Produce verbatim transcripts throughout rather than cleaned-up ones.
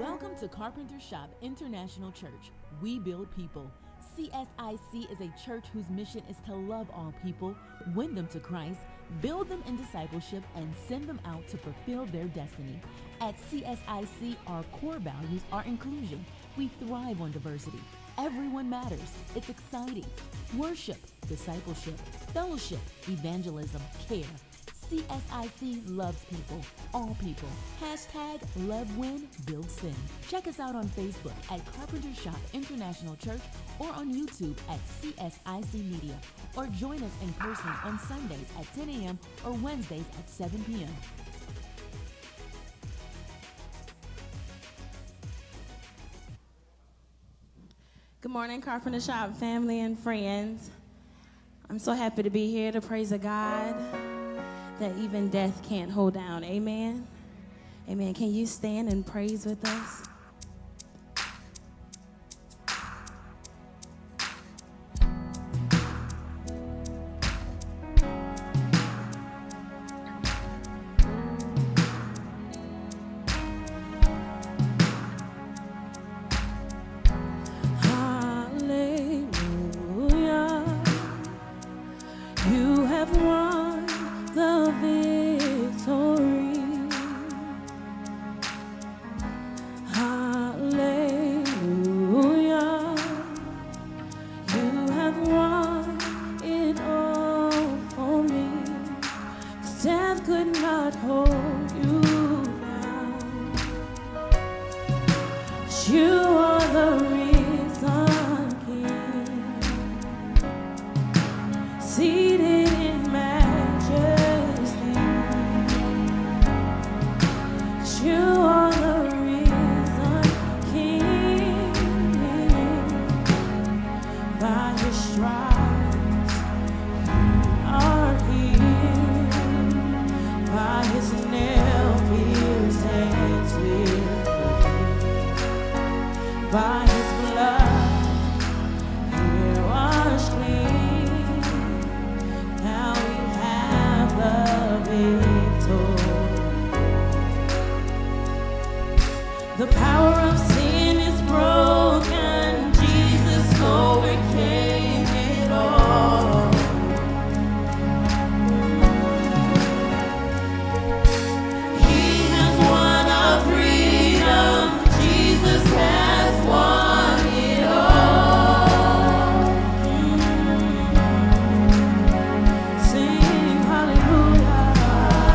Welcome to Carpenter Shop International Church. We build people. C S I C is a church whose mission is to love all people, win them to Christ, build them in discipleship, and send them out to fulfill their destiny. At C S I C, our core values are inclusion. We thrive on diversity. Everyone matters. It's exciting. Worship, discipleship, fellowship, evangelism, care. C S I C loves people, all people. Hashtag Love Win, Build Sin. Check us out on Facebook at Carpenter Shop International Church or on YouTube at C S I C Media. Or join us in person on Sundays at ten a.m. or Wednesdays at seven p.m. Good morning, Carpenter Shop family and friends. I'm so happy to be here to praise a God that even death can't hold down. Amen. Amen. Can you stand and praise with us? Sing hallelujah.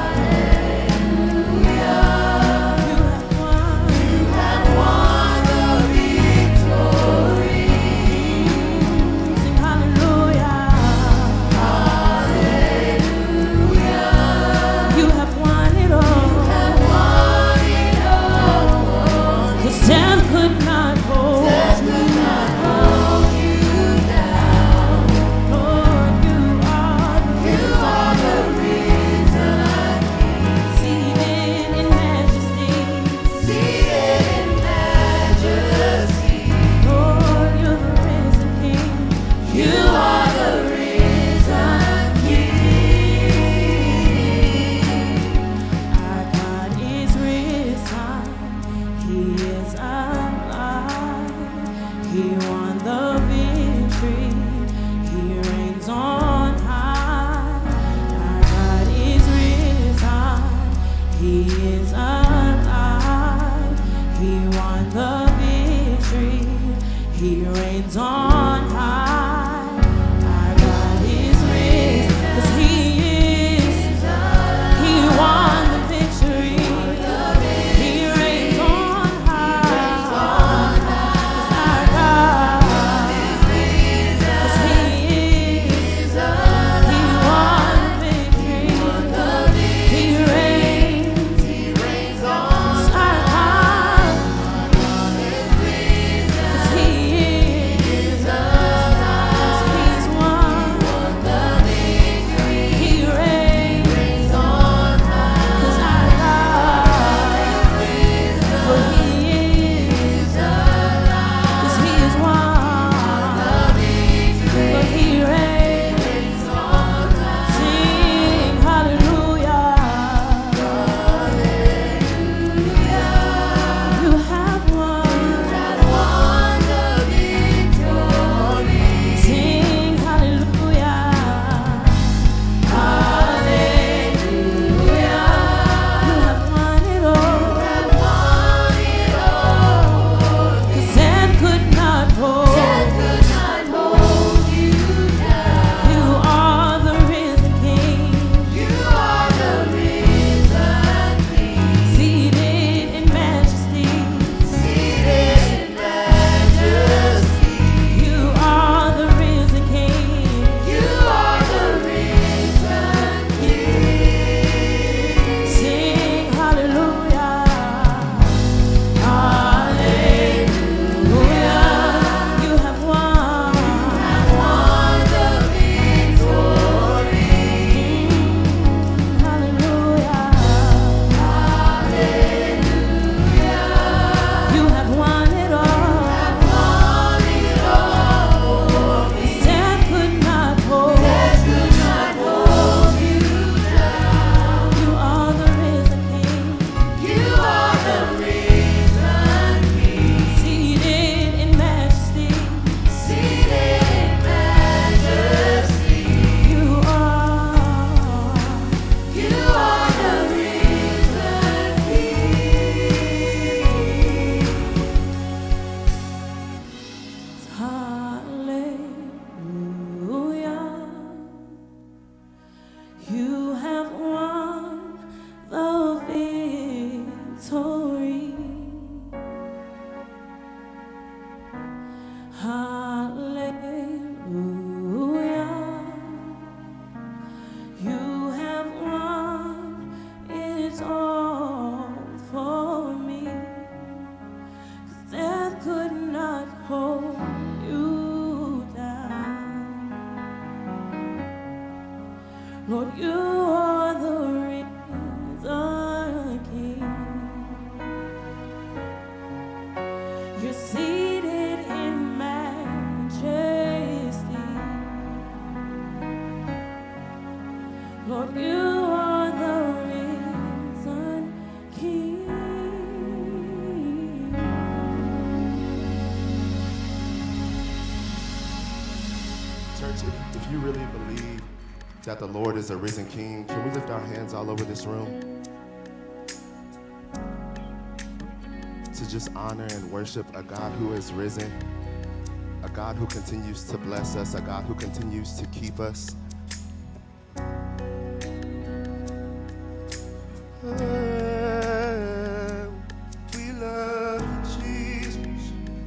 Lord, you are the risen King. You're seated in majesty. Lord, you are the risen King. Church, if, if you really believe that the Lord is a risen King, can we lift our hands all over this room to just honor and worship a God who is risen, a God who continues to bless us, a God who continues to keep us. We love you, Jesus.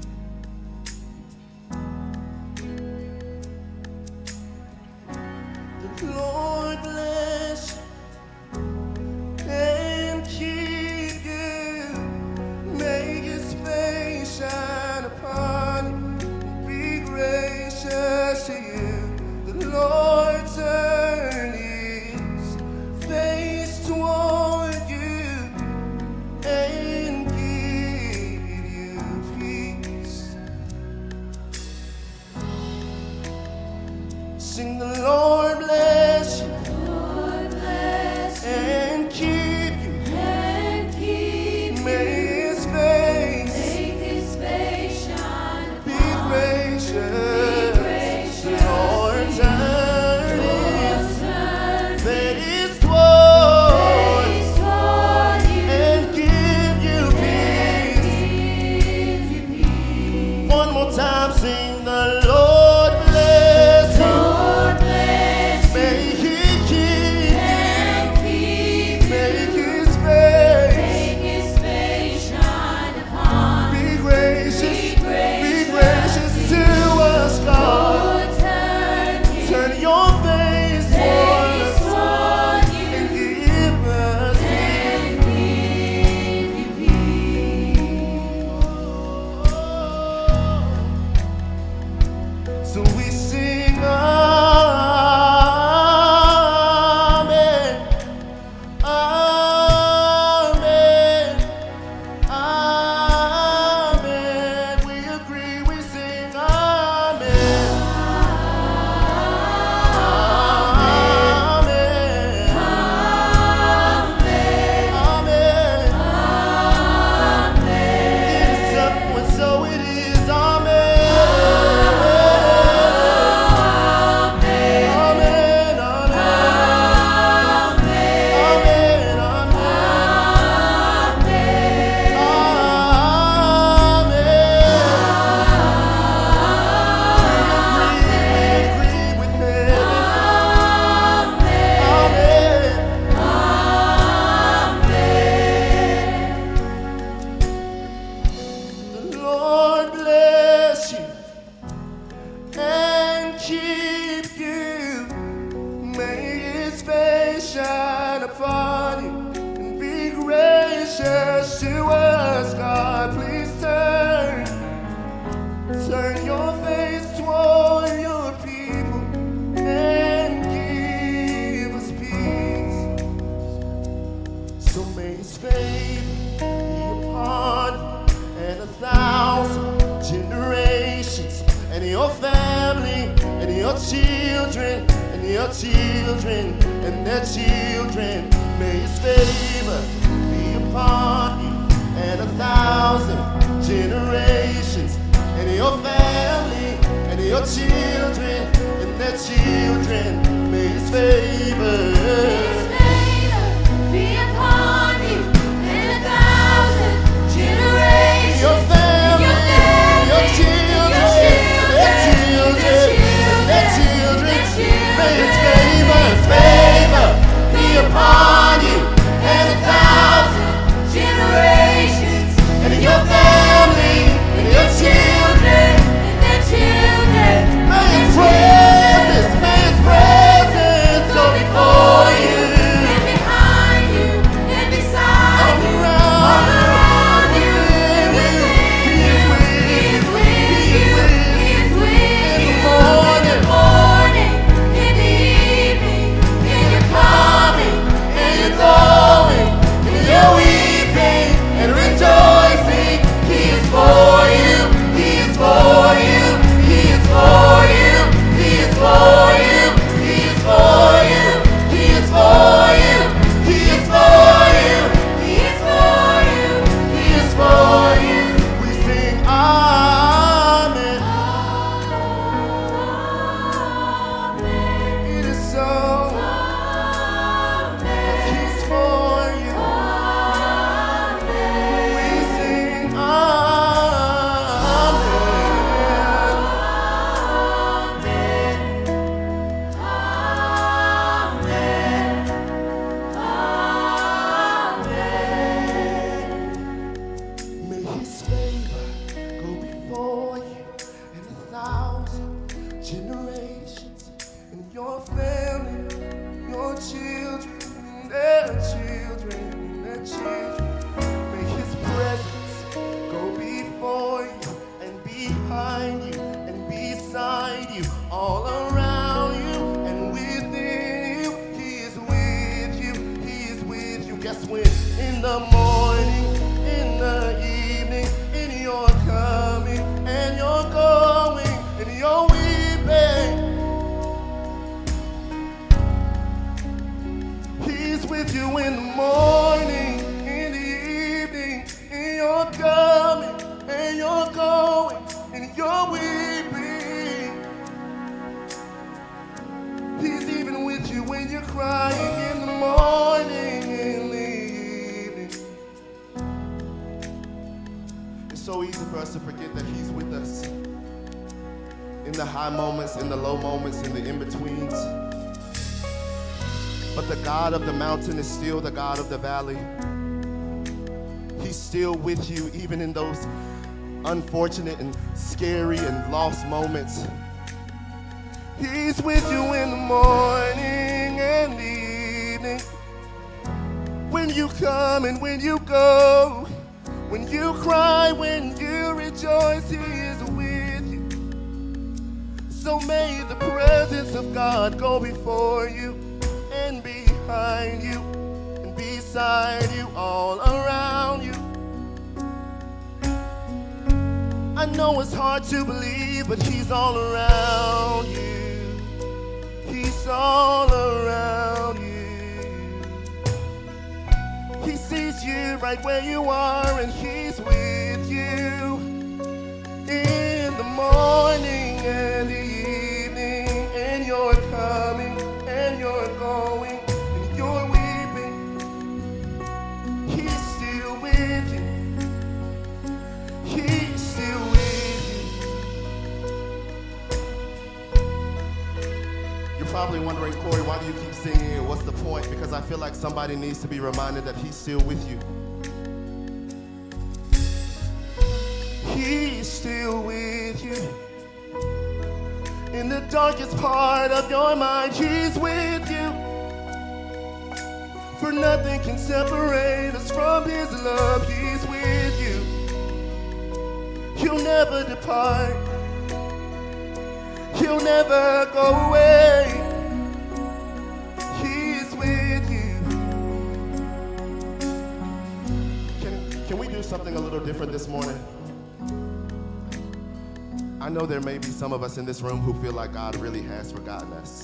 The Lord bless and keep you. Make his face shine upon you. Be gracious to you. The Lord turn his face toward you and give you peace. Sing, the Lord bless you. Lord bless And keep you. and keep May his face Make his face shine be upon gracious. gracious. The Lord turn his Turn face toward face toward you and give you give peace. you peace. One more time, sing, the Lord bless you. Lord bless May he keep and keep you. Make his face Make his face shine upon be gracious. Be Be gracious gracious to us, God. Lord, turn his Turn your face toward face us toward you and give us and give you peace. So we sing, Amen, Amen, Amen. We agree, we sing, Amen, Amen, Amen. It is up, and so it is, Amen. Amen, amen, The Lord bless you and keep you. May his face shine upon you and be gracious to us, God. Please turn, turn your face toward your people and give us peace. So may his favor be upon you and a thousand generations, and your family, and your children, and your children, and their children. May his favor be upon you and a thousand generations, and your family, and your children, and their children. May his favor be upon you and a thousand generations. your family, Your family, your children, your children, their children, their their children. their children. May his favor, his favor be upon you and a thousand Generations. and your family and your children. And their children. May his presence, may his presence go before you. your family, your children, and their children, and their children. May his presence go before you and behind you and beside you, all around you and within you. He is with you, he is with you. Guess when? In the morning, in the evening, in your coming and your going, and your weeping. He's with you in the morning, in the evening, in your coming and your going, and your weeping. He's even with you when you're crying in the morning, in the evening. It's so easy for us to forget that he's with us in the high moments, in the low moments, in the in-betweens. But the God of the mountain is still the God of the valley. He's still with you even in those unfortunate and scary and lost moments. He's with you in the morning and the evening, when you come and when you go, when you cry, when you rejoice, he is with you. So may the presence of God go before you and behind you and beside you, all around you. I know it's hard to believe, but he's all around you. He's all around you. He sees you right where you are, and he's with you in the morning and the evening, and you're coming and you're going and you're weeping. He's still with you. He's still with you. You're probably wondering, Corey, why do you keep singing it? What's the point? Because I feel like somebody needs to be reminded that he's still with you. He's still with you. In the darkest part of your mind, he's with you. For nothing can separate us from his love. He's with you. He'll never depart. He'll never go away. He's with you. Can, can we do something a little different this morning? I know there may be some of us in this room who feel like God really has forgotten us.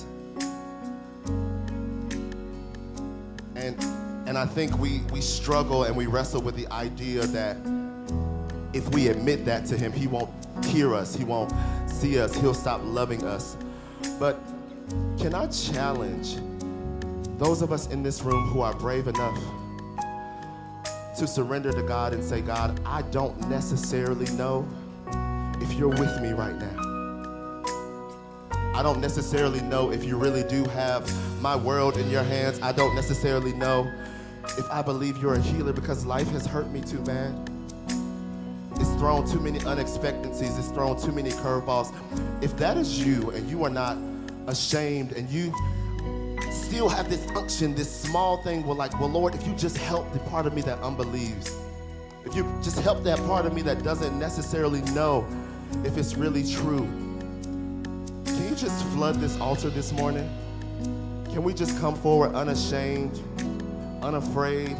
And, and I think we, we struggle and we wrestle with the idea that if we admit that to him, he won't hear us, he won't see us, he'll stop loving us. But can I challenge those of us in this room who are brave enough to surrender to God and say, God, I don't necessarily know if you're with me right now. I don't necessarily know if you really do have my world in your hands. I don't necessarily know if I believe you're a healer, because life has hurt me too bad. It's thrown too many unexpectancies. It's thrown too many curveballs. If that is you and you are not ashamed and you still have this unction, this small thing, well, like, well, Lord, if you just help the part of me that unbelieves, if you just help that part of me that doesn't necessarily know if it's really true, can you just flood this altar this morning? Can we just come forward unashamed, unafraid?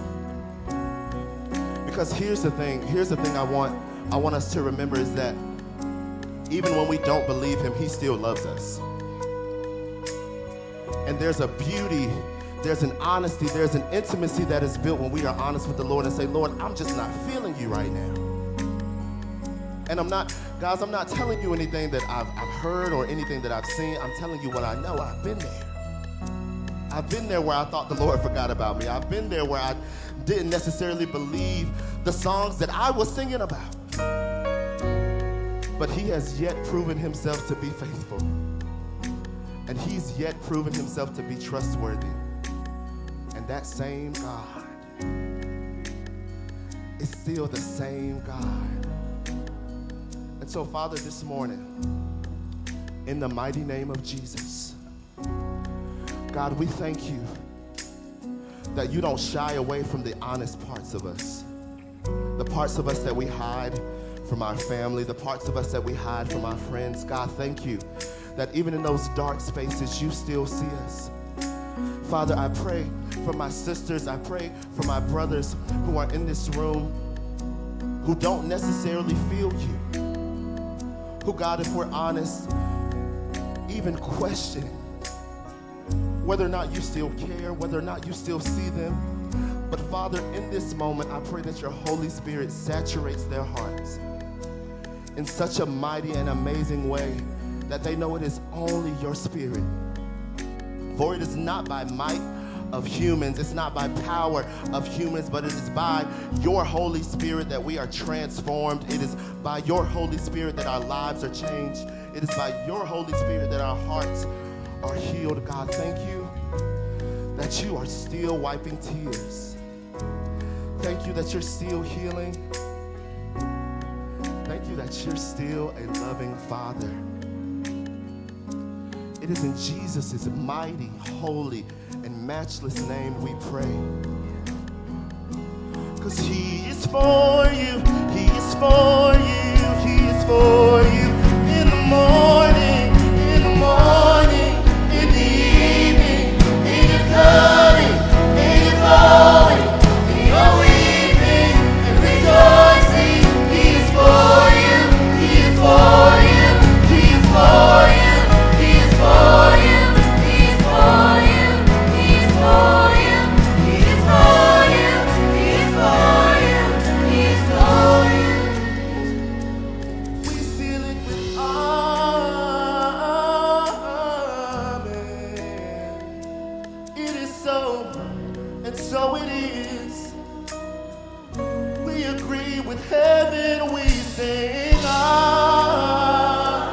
Because here's the thing, here's the thing I want, I want us to remember is that even when we don't believe him, he still loves us. And there's a beauty, there's an honesty, there's an intimacy that is built when we are honest with the Lord and say, Lord, I'm just not feeling you right now. And I'm not, guys, I'm not telling you anything that I've, I've heard or anything that I've seen. I'm telling you what I know. I've been there. I've been there where I thought the Lord forgot about me. I've been there where I didn't necessarily believe the songs that I was singing about. But he has yet proven himself to be faithful. And he's yet proven himself to be trustworthy. And that same God is still the same God. And so, Father, this morning, in the mighty name of Jesus, God, we thank you that you don't shy away from the honest parts of us, the parts of us that we hide from our family, the parts of us that we hide from our friends. God, thank you that even in those dark spaces, you still see us. Father, I pray for my sisters, I pray for my brothers who are in this room who don't necessarily feel you, who, God, if we're honest, even question whether or not you still care, whether or not you still see them. But Father, in this moment, I pray that your Holy Spirit saturates their hearts in such a mighty and amazing way that they know it is only your Spirit. For it is not by might of humans, it's not by power of humans, but it is by your Holy Spirit that we are transformed. It is by your Holy Spirit that our lives are changed. It is by your Holy Spirit that our hearts are healed. God, thank you that you are still wiping tears. Thank you that you're still healing. Thank you that you're still a loving Father. It is in Jesus' mighty, holy, and matchless name we pray. Because he is for you, he is for you, he is for you. In the morning, in the morning, in the evening, in your coming, in your going, in your weeping and rejoicing. He is for you, he is for you, he is for you. For you, he's for you, he's for you, he's for you, he's for you, he's for you. We seal it with amen. It is so, and so it is. We agree with heaven, we sing amen.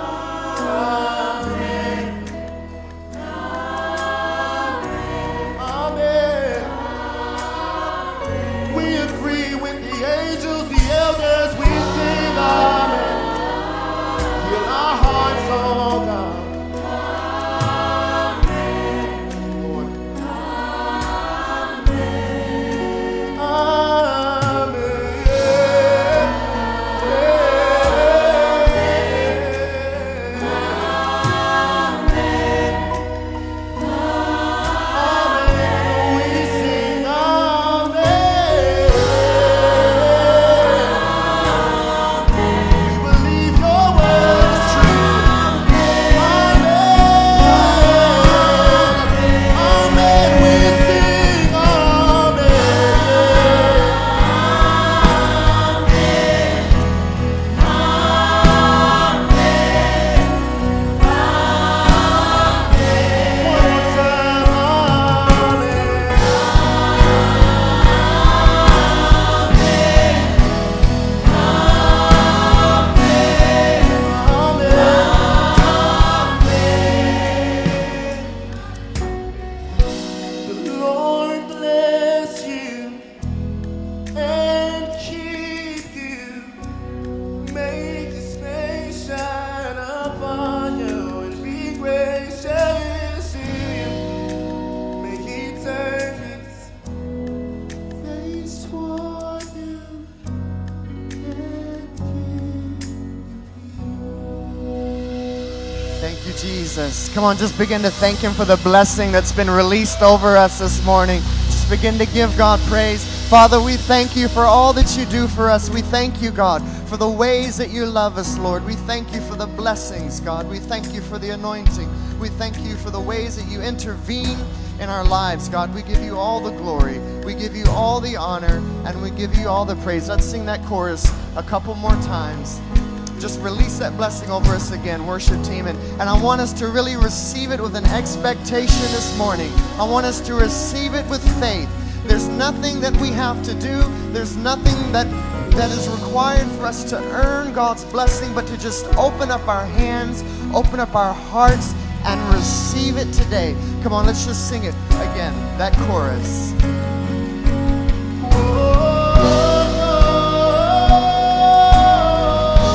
Jesus. Come on, just begin to thank him for the blessing that's been released over us this morning. Just begin to give God praise. Father, we thank you for all that you do for us. We thank you, God, for the ways that you love us, Lord. We thank you for the blessings, God. We thank you for the anointing. We thank you for the ways that you intervene in our lives, God. We give you all the glory. We give you all the honor, and we give you all the praise. Let's sing that chorus a couple more times. Just release that blessing over us again, worship team. And, and I want us to really receive it with an expectation this morning. I want us to receive it with faith. There's nothing that we have to do. There's nothing that, that is required for us to earn God's blessing, but to just open up our hands, open up our hearts, and receive it today. Come on, let's just sing it again, that chorus.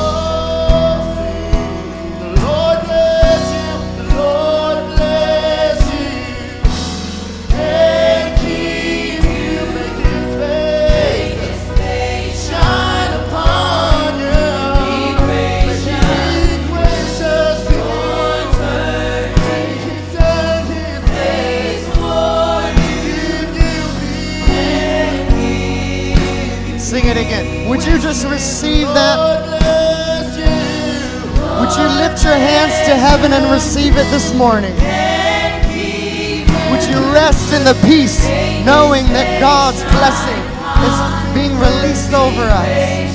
The Lord bless you, the Lord bless Would you just receive that? Would you lift your hands to heaven and receive it this morning? Would you rest in the peace, knowing that God's blessing is being released over us?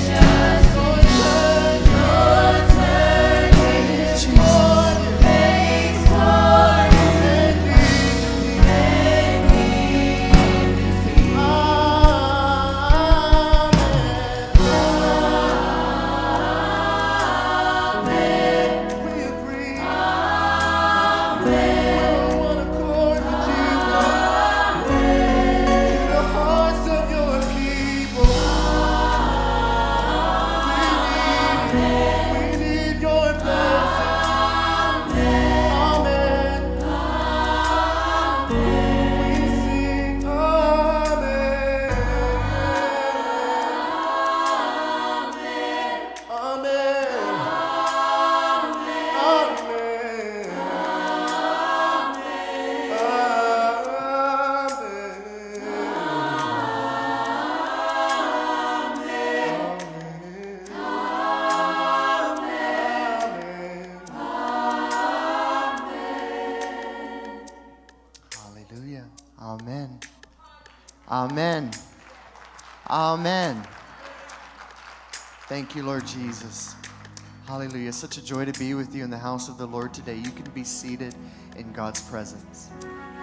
Amen. Amen. Amen. Thank you, Lord Jesus. Hallelujah. Such a joy to be with you in the house of the Lord today. You can be seated in God's presence.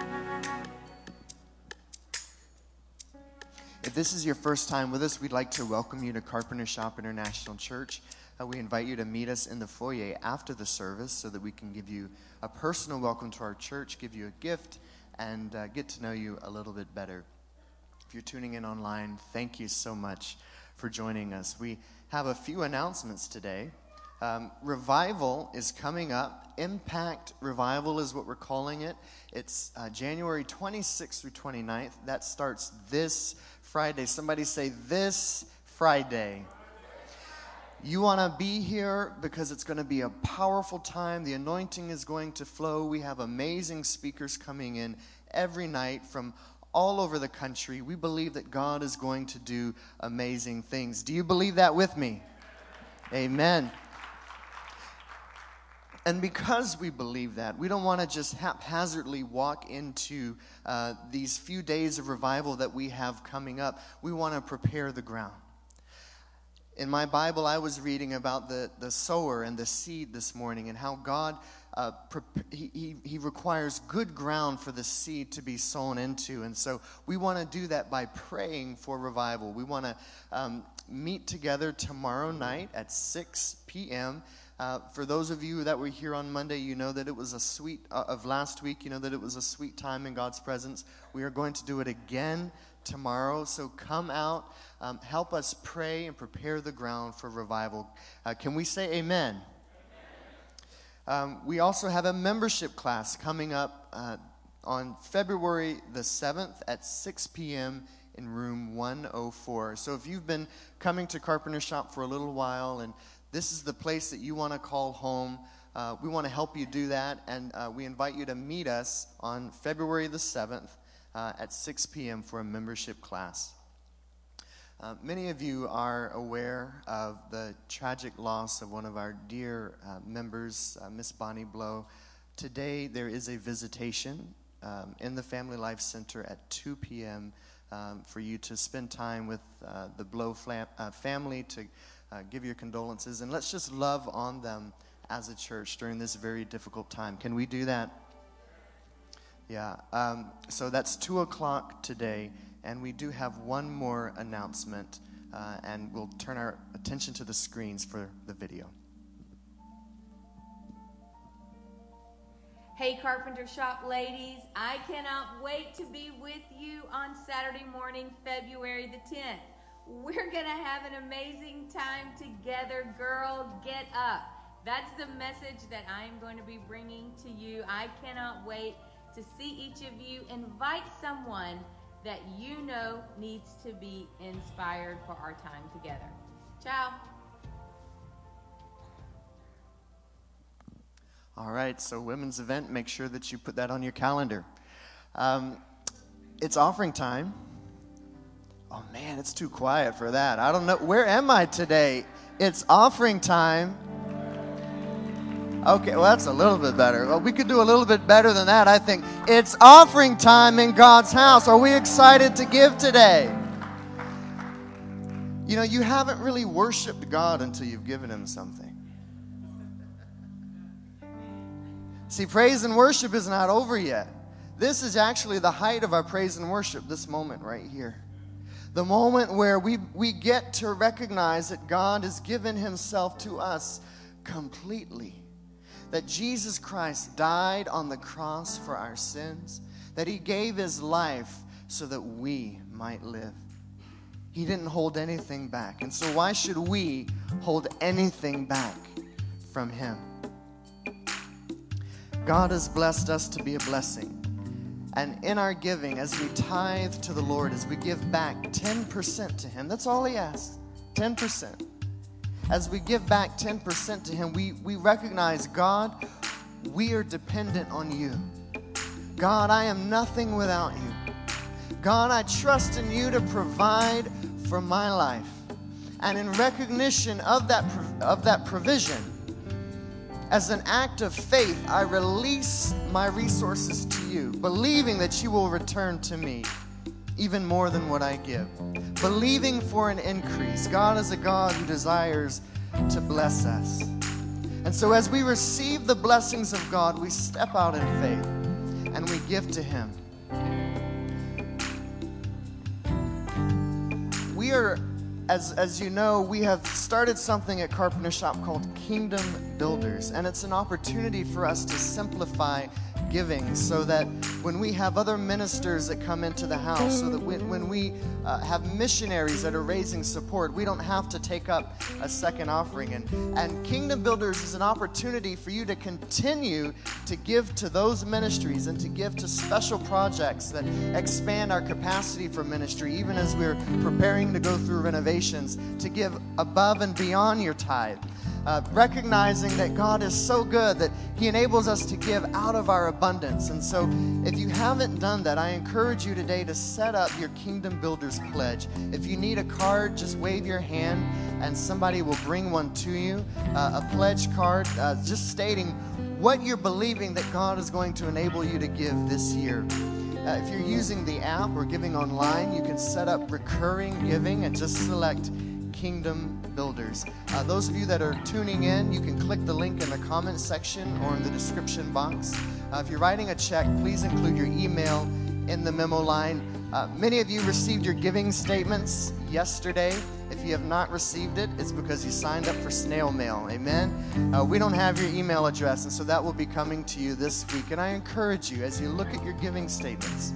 If this is your first time with us, we'd like to welcome you to Carpenter Shop International Church. Uh, we invite you to meet us in the foyer after the service so that we can give you a personal welcome to our church, give you a gift, and uh, get to know you a little bit better. If you're tuning in online, thank you so much for joining us. We have a few announcements today. Um, revival is coming up. Impact Revival is what we're calling it. It's uh, January twenty-sixth through twenty-ninth. That starts this Friday. Somebody say, this Friday. You want to be here because it's going to be a powerful time. The anointing is going to flow. We have amazing speakers coming in every night from all over the country. We believe that God is going to do amazing things. Do you believe that with me? Amen. And because we believe that, we don't want to just haphazardly walk into uh, these few days of revival that we have coming up. We want to prepare the ground. In my Bible, I was reading about the, the sower and the seed this morning and how God, uh, he, he, he requires good ground for the seed to be sown into. And so we want to do that by praying for revival. We want to um, meet together tomorrow night at six p.m. Uh, for those of you that were here on Monday, you know that it was a sweet, uh, of last week, you know that it was a sweet time in God's presence. We are going to do it again tomorrow, so come out, um, help us pray and prepare the ground for revival. Uh, can we say amen? Amen. Um, we also have a membership class coming up uh, on February the seventh at six p.m. in room one oh four. So if you've been coming to Carpenter Shop for a little while and this is the place that you want to call home, uh, we want to help you do that, and uh, we invite you to meet us on February the seventh uh, at six p.m. for a membership class. Uh, many of you are aware of the tragic loss of one of our dear uh, members, uh, Miss Bonnie Blow. Today there is a visitation um, in the Family Life Center at two p.m. Um, for you to spend time with uh, the Blow flam- uh, family, to Uh, give your condolences, and let's just love on them as a church during this very difficult time. Can we do that? Yeah. Um, so that's two o'clock today, and we do have one more announcement, uh, and we'll turn our attention to the screens for the video. Hey, Carpenter Shop ladies, I cannot wait to be with you on Saturday morning, February the tenth. We're going to have an amazing time together. Girl, get up. That's the message that I'm going to be bringing to you. I cannot wait to see each of you. Invite someone that you know needs to be inspired for our time together. Ciao. All right, so women's event, make sure that you put that on your calendar. Um, it's offering time. Oh man, it's too quiet for that. I don't know. Where am I today? It's offering time. Okay, well, that's a little bit better. Well, we could do a little bit better than that, I think. It's offering time in God's house. Are we excited to give today? You know, you haven't really worshiped God until you've given him something. See, praise and worship is not over yet. This is actually the height of our praise and worship, this moment right here. The moment where we, we get to recognize that God has given himself to us completely. That Jesus Christ died on the cross for our sins. That he gave his life so that we might live. He didn't hold anything back. And so why should we hold anything back from him? God has blessed us to be a blessing. And in our giving, as we tithe to the Lord, as we give back ten percent to him, that's all he asks, ten percent. As we give back ten percent to him, we, we recognize, God, we are dependent on you. God, I am nothing without you. God, I trust in you to provide for my life. And in recognition of that, of that provision, as an act of faith, I release my resources to you, believing that you will return to me even more than what I give. Believing for an increase. God is a God who desires to bless us. And so as we receive the blessings of God, we step out in faith and we give to him. We are, as, as you know, we have started something at Carpenter Shop called Kingdom Builders. And it's an opportunity for us to simplify giving so that when we have other ministers that come into the house, so that when, when we uh, have missionaries that are raising support, we don't have to take up a second offering. And, and Kingdom Builders is an opportunity for you to continue to give to those ministries and to give to special projects that expand our capacity for ministry, even as we're preparing to go through renovations, to give above and beyond your tithe. Uh, recognizing that God is so good that he enables us to give out of our abundance. And so if you haven't done that, I encourage you today to set up your Kingdom Builders Pledge. If you need a card, just wave your hand and somebody will bring one to you. Uh, a pledge card uh, just stating what you're believing that God is going to enable you to give this year. Uh, if you're using the app or giving online, you can set up recurring giving and just select Kingdom Builders. Uh, those of you that are tuning in, you can click the link in the comment section or in the description box. Uh, if you're writing a check, please include your email in the memo line. Uh, many of you received your giving statements yesterday. If you have not received it, it's because you signed up for snail mail. Amen? Uh, we don't have your email address, and so that will be coming to you this week. And I encourage you, as you look at your giving statements,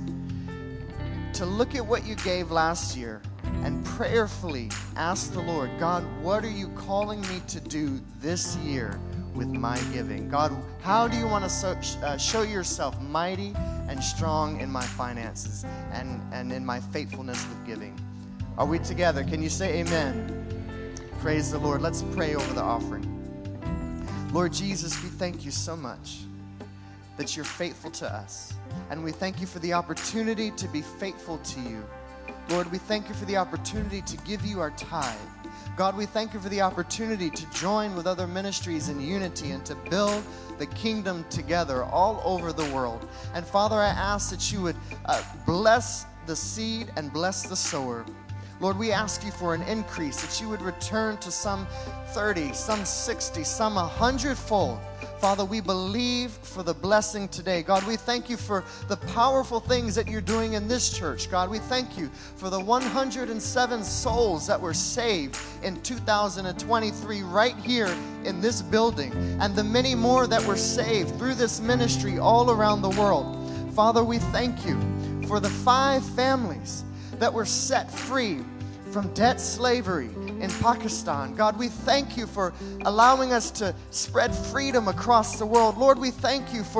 to look at what you gave last year and prayerfully ask the Lord, God, what are you calling me to do this year with my giving? God, how do you want to so, uh, show yourself mighty and strong in my finances and, and in my faithfulness with giving? Are we together? Can you say amen? Praise the Lord. Let's pray over the offering. Lord Jesus, we thank you so much that you're faithful to us. And we thank you for the opportunity to be faithful to you. Lord, we thank you for the opportunity to give you our tithe. God, we thank you for the opportunity to join with other ministries in unity and to build the kingdom together all over the world. And Father, I ask that you would uh, bless the seed and bless the sower. Lord, we ask you for an increase, that you would return to some thirty, some sixty, some a hundredfold. Father, we believe for the blessing today. God, we thank you for the powerful things that you're doing in this church. God, we thank you for the one hundred seven souls that were saved in two thousand twenty-three right here in this building, and the many more that were saved through this ministry all around the world. Father, we thank you for the five families that were set free from debt slavery in Pakistan. God, we thank you for allowing us to spread freedom across the world. Lord, we thank you for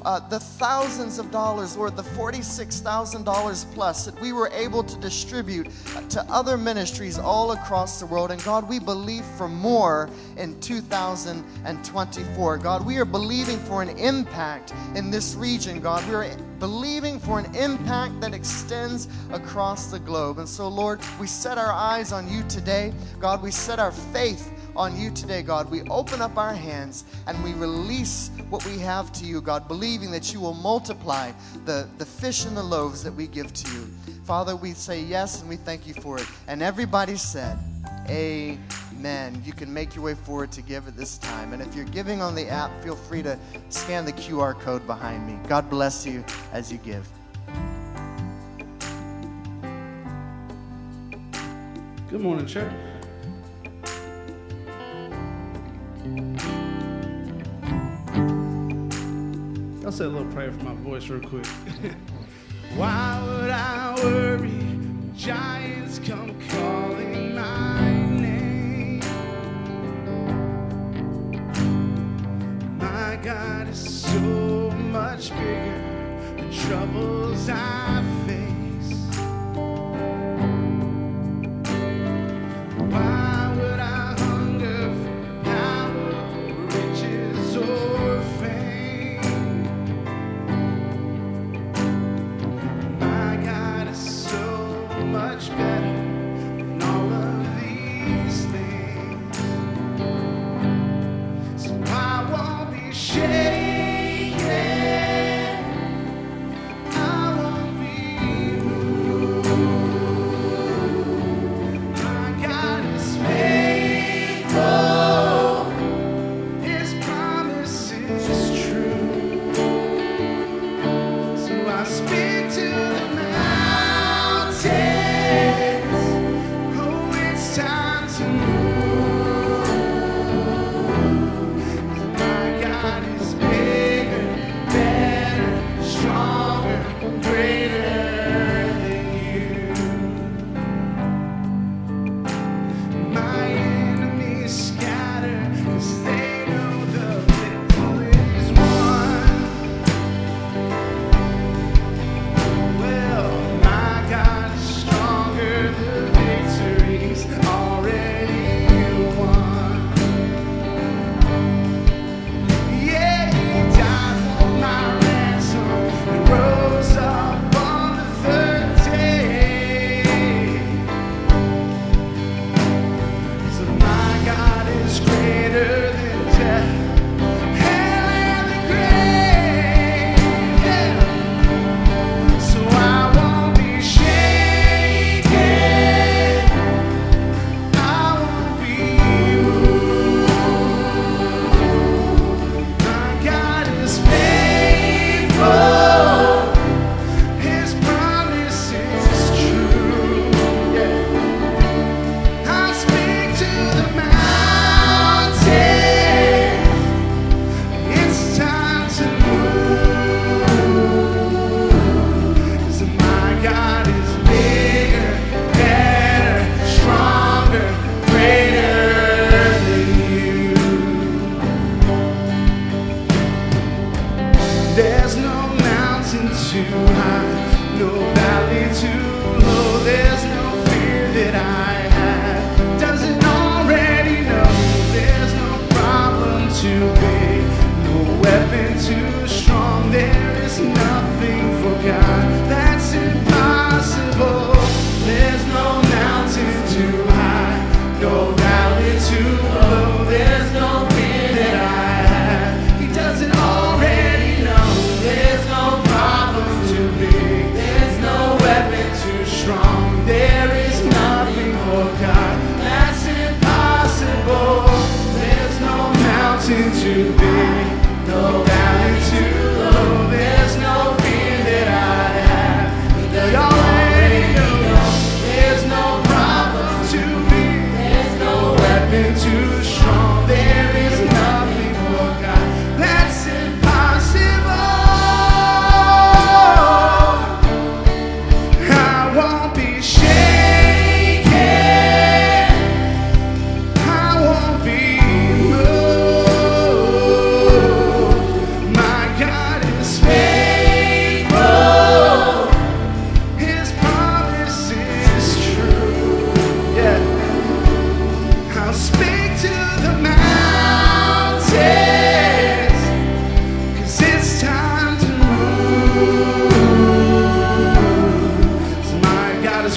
uh, the thousands of dollars, Lord, the forty-six thousand dollars plus that we were able to distribute to other ministries all across the world. And God, we believe for more in two thousand twenty-four. God, we are believing for an impact in this region, God. We are believing for an impact that extends across the globe. And so, Lord, we set our eyes on you today. God, we set our faith on you today, God. We open up our hands and we release what we have to you, God, believing that you will multiply the, the fish and the loaves that we give to you. Father, we say yes and we thank you for it. And everybody said, amen. You can make your way forward to give at this time. And if you're giving on the app, feel free to scan the Q R code behind me. God bless you as you give. Good morning, church. I'll say a little prayer for my voice real quick. Why would I worry when giants come calling my name? My God is so much bigger than troubles I face. Why would I hunger for power, riches, or fame? My God is so much better than all of these things. So I won't be shaken. I won't be moved. My God is faithful. His promise is true. So I speak to the mountains. Oh, it's time to move. My God is bigger, better, stronger, greater than you. My enemies scatter, 'cause they know the victory is won. Well, my God is stronger, the victory's already won. Yeah, he died for my ransom and rose up on the third day. So my God is greater than death, hell, and the grave. Yeah. So I won't be shaken. I won't be moved. My God is faithful. His promise is true. Yeah. I speak to the mountains. It's time to move. 'Cause my God is bigger, better, stronger, greater than you. There's no mountain too high, no valley too low. There's no fear that I have doesn't already know. There's no problem too big, no weapon too strong. There is nothing for God that's impossible. There's no mountain too high, no valley too low. There's no fear that I have He doesn't already know. There's no problem too big. There's no weapon too strong. There is nothing for God that's impossible. There's no mountain too big, no valley too low. There's no fear that I have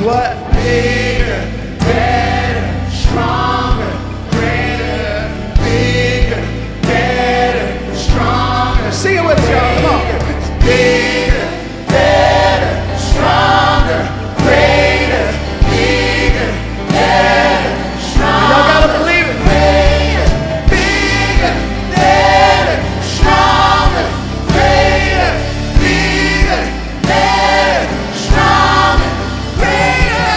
what? Bigger, better, stronger, greater, bigger, better, stronger. Sing it with us, y'all. Come on. Bigger, better, stronger, greater, bigger, better, stronger. Y'all gotta believe it. Greater, bigger, better, stronger, greater, bigger, better, stronger, greater.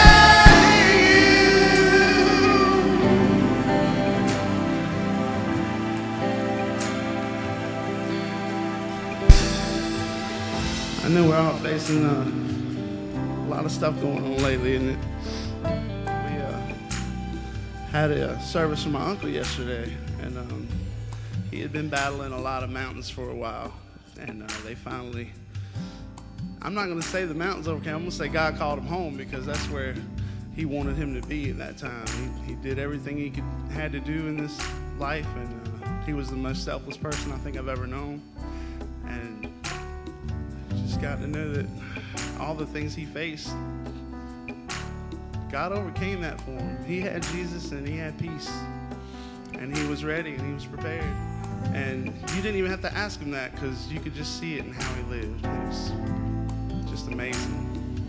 I know we're all facing uh, a lot of stuff going on lately, isn't it? We uh, had a service for my uncle yesterday, and um, he had been battling a lot of mountains for a while, and uh, they finally, I'm not going to say the mountains overcame, I'm going to say God called him home, because that's where he wanted him to be at that time. He, he did everything he could had to do in this life, and uh, he was the most selfless person I think I've ever known. And just got to know that all the things he faced, God overcame that for him. He had Jesus and he had peace, and he was ready and he was prepared. And you didn't even have to ask him that, because you could just see it in how he lived. It was just amazing.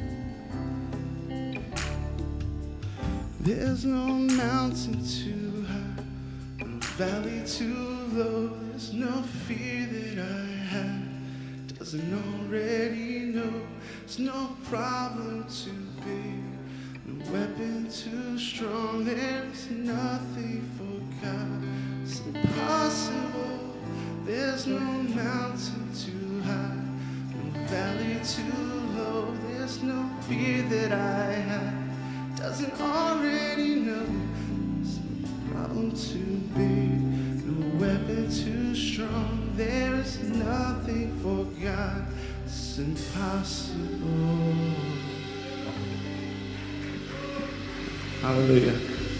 There's no mountain too high, no valley too low. There's no fear that I have doesn't already know. There's no problem too big, no weapon too strong. There's nothing for God. It's impossible. There's no mountain too high, no valley too low. There's no fear that I have doesn't already know. There's no problem too big, no weapon too strong. There's nothing for God. It's impossible. Hallelujah.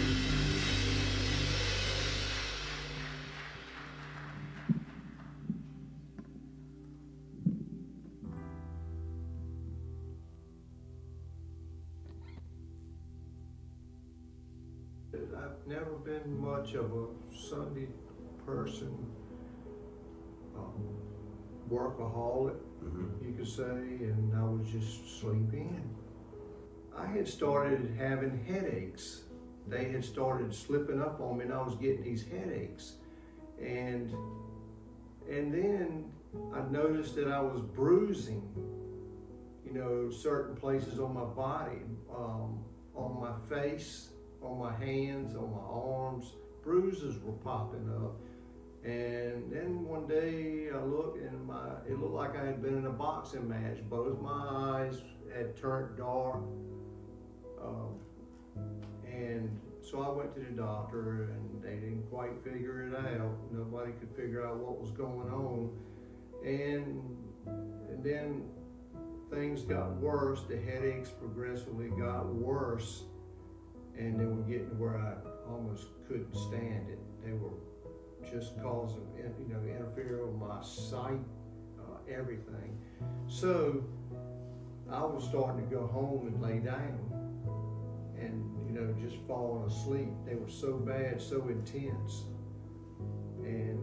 I've never been much of a Sunday person, um, workaholic, mm-hmm. you could say, and I was just sleeping. I had started having headaches. They had started slipping up on me, and I was getting these headaches. And and then I noticed that I was bruising, you know, certain places on my body, um, on my face, on my hands, on my arms. Bruises were popping up. And then one day I looked, and my it looked like I had been in a boxing match. Both my eyes had turned dark. Um, and so I went to the doctor, and they didn't quite figure it out. Nobody could figure out what was going on. And, and then things got worse. The headaches progressively got worse. And they were getting to where I almost couldn't stand it. They were just causing, you know, interfering with my sight, uh, everything. So I was starting to go home and lay down and, you know, just falling asleep. They were so bad, so intense. And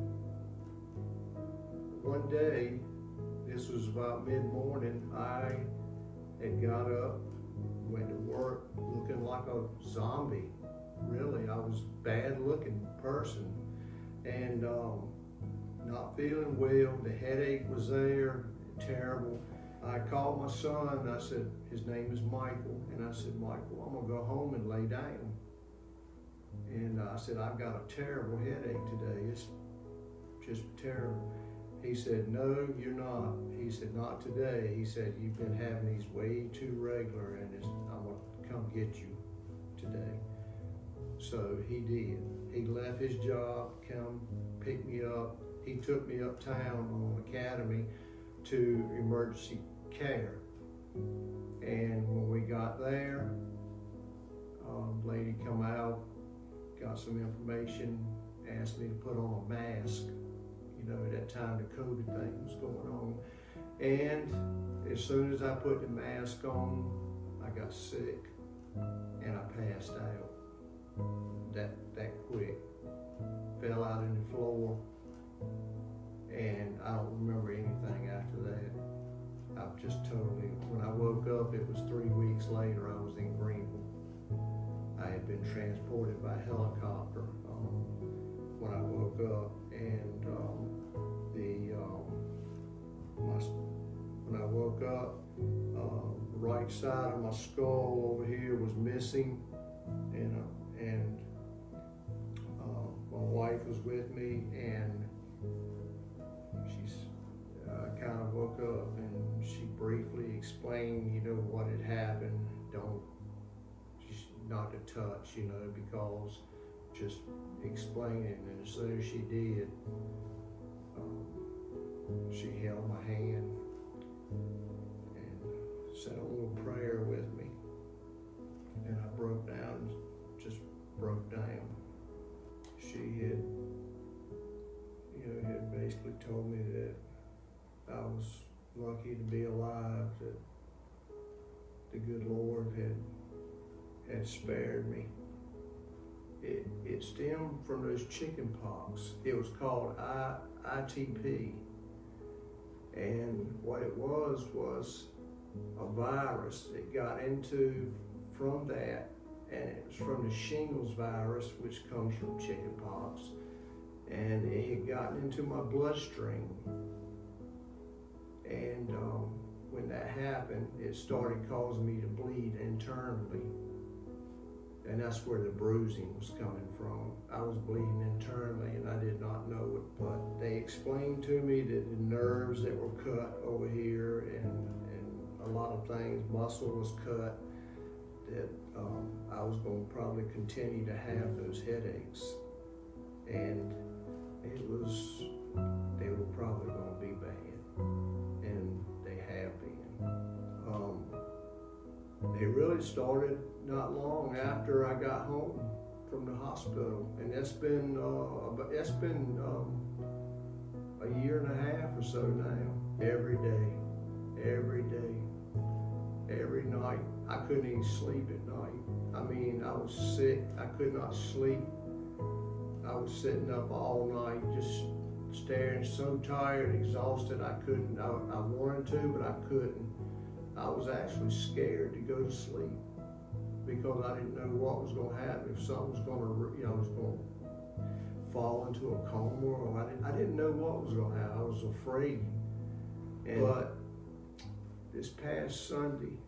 one day, this was about mid-morning, I had got up, went to work looking like a zombie. Really, I was a bad-looking person, and um, not feeling well. The headache was there, terrible. I called my son, and I said, his name is Michael, and I said, Michael, I'm gonna go home and lay down. And I said, I've got a terrible headache today. It's just terrible. He said, no, you're not. He said, not today. He said, you've been having these way too regular, and it's, I'm gonna come get you today. So he did. He left his job, come pick me up. He took me uptown on Academy to emergency care. And when we got there, um, lady come out, got some information, asked me to put on a mask. You know, at that time the COVID thing was going on. And as soon as I put the mask on, I got sick and I passed out that that quick. Fell out on the floor, and I don't remember anything after that. I've just totally, when I woke up, it was three weeks later, I was in Greenville. I had been transported by helicopter um, when I woke up, and um, the um, my, when I woke up, uh, the right side of my skull over here was missing, and uh, and uh, my wife was with me, and she's uh, kind of woke up, and she briefly explained, you know, what had happened. Don't, just not to touch, you know, because just explaining, and as soon as she did, um, she held my hand and said a little prayer with me, and I broke down, just broke down. She had, you know, had basically told me that I was lucky to be alive, that the good Lord had had spared me. It, it stemmed from those chicken pox. It was called I, ITP. And what it was, was a virus that got into from that, and it was from the shingles virus, which comes from chicken pox. And it had gotten into my bloodstream. And um, when that happened, it started causing me to bleed internally. And that's where the bruising was coming from. I was bleeding internally and I did not know it, but they explained to me that the nerves that were cut over here and, and a lot of things, muscle was cut, that um, I was going to probably continue to have those headaches. And it was, they were probably going to be bad. And they have been. Um, they really started not long after I got home from the hospital, and that's been uh, that's been um, a year and a half or so now. Every day, every day, every night. I couldn't even sleep at night. I mean, I was sick. I could not sleep. I was sitting up all night, just staring, so tired, exhausted. I couldn't. I, I wanted to, but I couldn't. I was actually scared to go to sleep, because I didn't know what was going to happen, if something was going to, you know, was going to fall into a coma, or I didn't, I didn't know what was going to happen. I was afraid. And, but this past Sunday,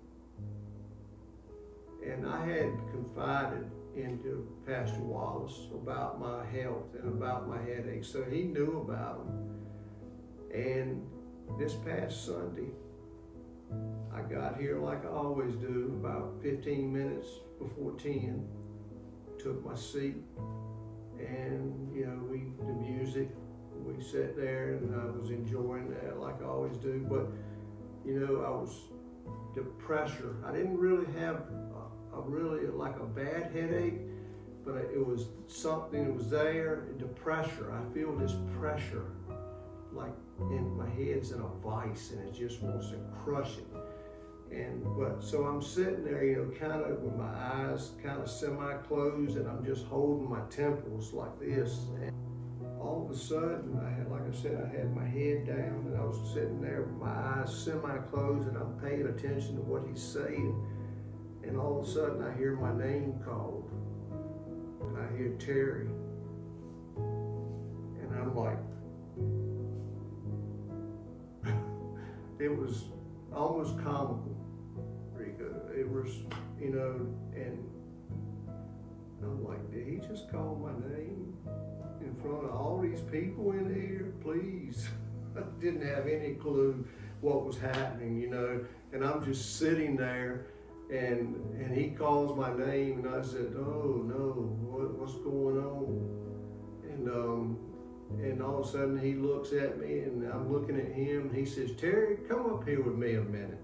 and I had confided into Pastor Wallace about my health and about my headaches, so he knew about them. And this past Sunday, I got here like I always do, about fifteen minutes before ten, took my seat, and, you know, we, the music, we sat there and I was enjoying that like I always do, but, you know, I was, the pressure, I didn't really have a, a really like a bad headache, but it was something that was there, the pressure, I feel this pressure, like in my head's in a vice and it just wants to crush it. And but so I'm sitting there, you know, kind of with my eyes kind of semi-closed, and I'm just holding my temples like this. And all of a sudden, I had, like I said, I had my head down, and I was sitting there with my eyes semi-closed, and I'm paying attention to what he's saying. And all of a sudden, I hear my name called. I hear Terry, and I'm like, it was almost comical. It was, you know, and I'm like, did he just call my name in front of all these people in here? Please. I didn't have any clue what was happening, you know, and I'm just sitting there, and and he calls my name, and I said, oh no, what, what's going on? And um, and all of a sudden he looks at me, and I'm looking at him, and he says, Terry, come up here with me a minute.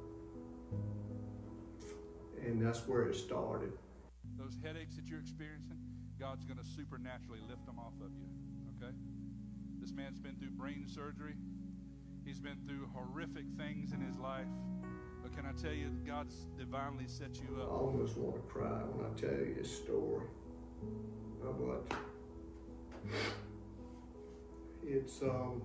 And that's where it started. Those headaches that you're experiencing, God's going to supernaturally lift them off of you, okay? This man's been through brain surgery. He's been through horrific things in his life, can I tell you, God's divinely set you I up. almost want to cry when I tell you this story. Uh, but it's, um,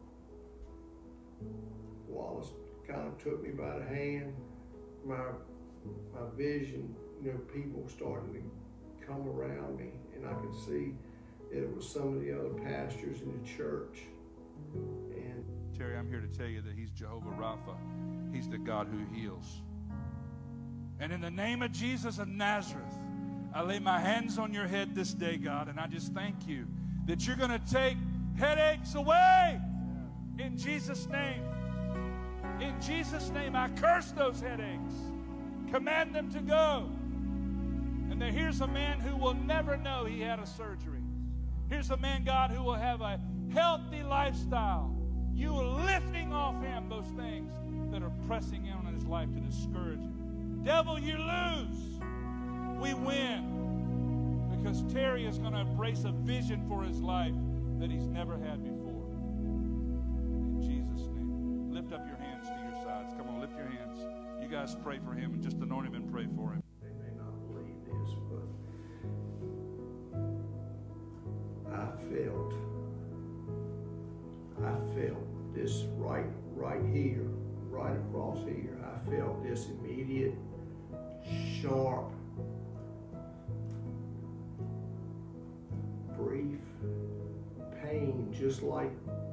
Wallace kind of took me by the hand. My, my vision, you know, people starting to come around me, and I could see that it was some of the other pastors in the church. And Terry, I'm here to tell you that he's Jehovah Rapha. He's the God who heals. And in the name of Jesus of Nazareth, I lay my hands on your head this day, God, and I just thank you that you're going to take headaches away in Jesus' name. In Jesus' name, I curse those headaches. Command them to go. And then here's a man who will never know he had a surgery. Here's a man, God, who will have a healthy lifestyle. You are lifting off him those things that are pressing in on his life to discourage him. Devil, you lose. We win. Because Terry is going to embrace a vision for his life that he's never had before. In Jesus' name. Lift up your hands to your sides. Come on, lift your hands. You guys pray for him and just anoint him and pray for him. they may not believe this, but I felt, I felt this right, right here, right across here. I felt this immediate, sharp, brief pain, just like,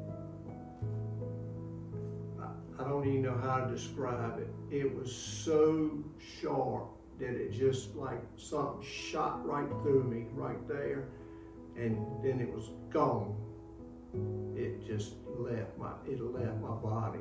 I, I don't even know how to describe it. It was so sharp that it just like something shot right through me right there, and then it was gone. It just left my, it left my body.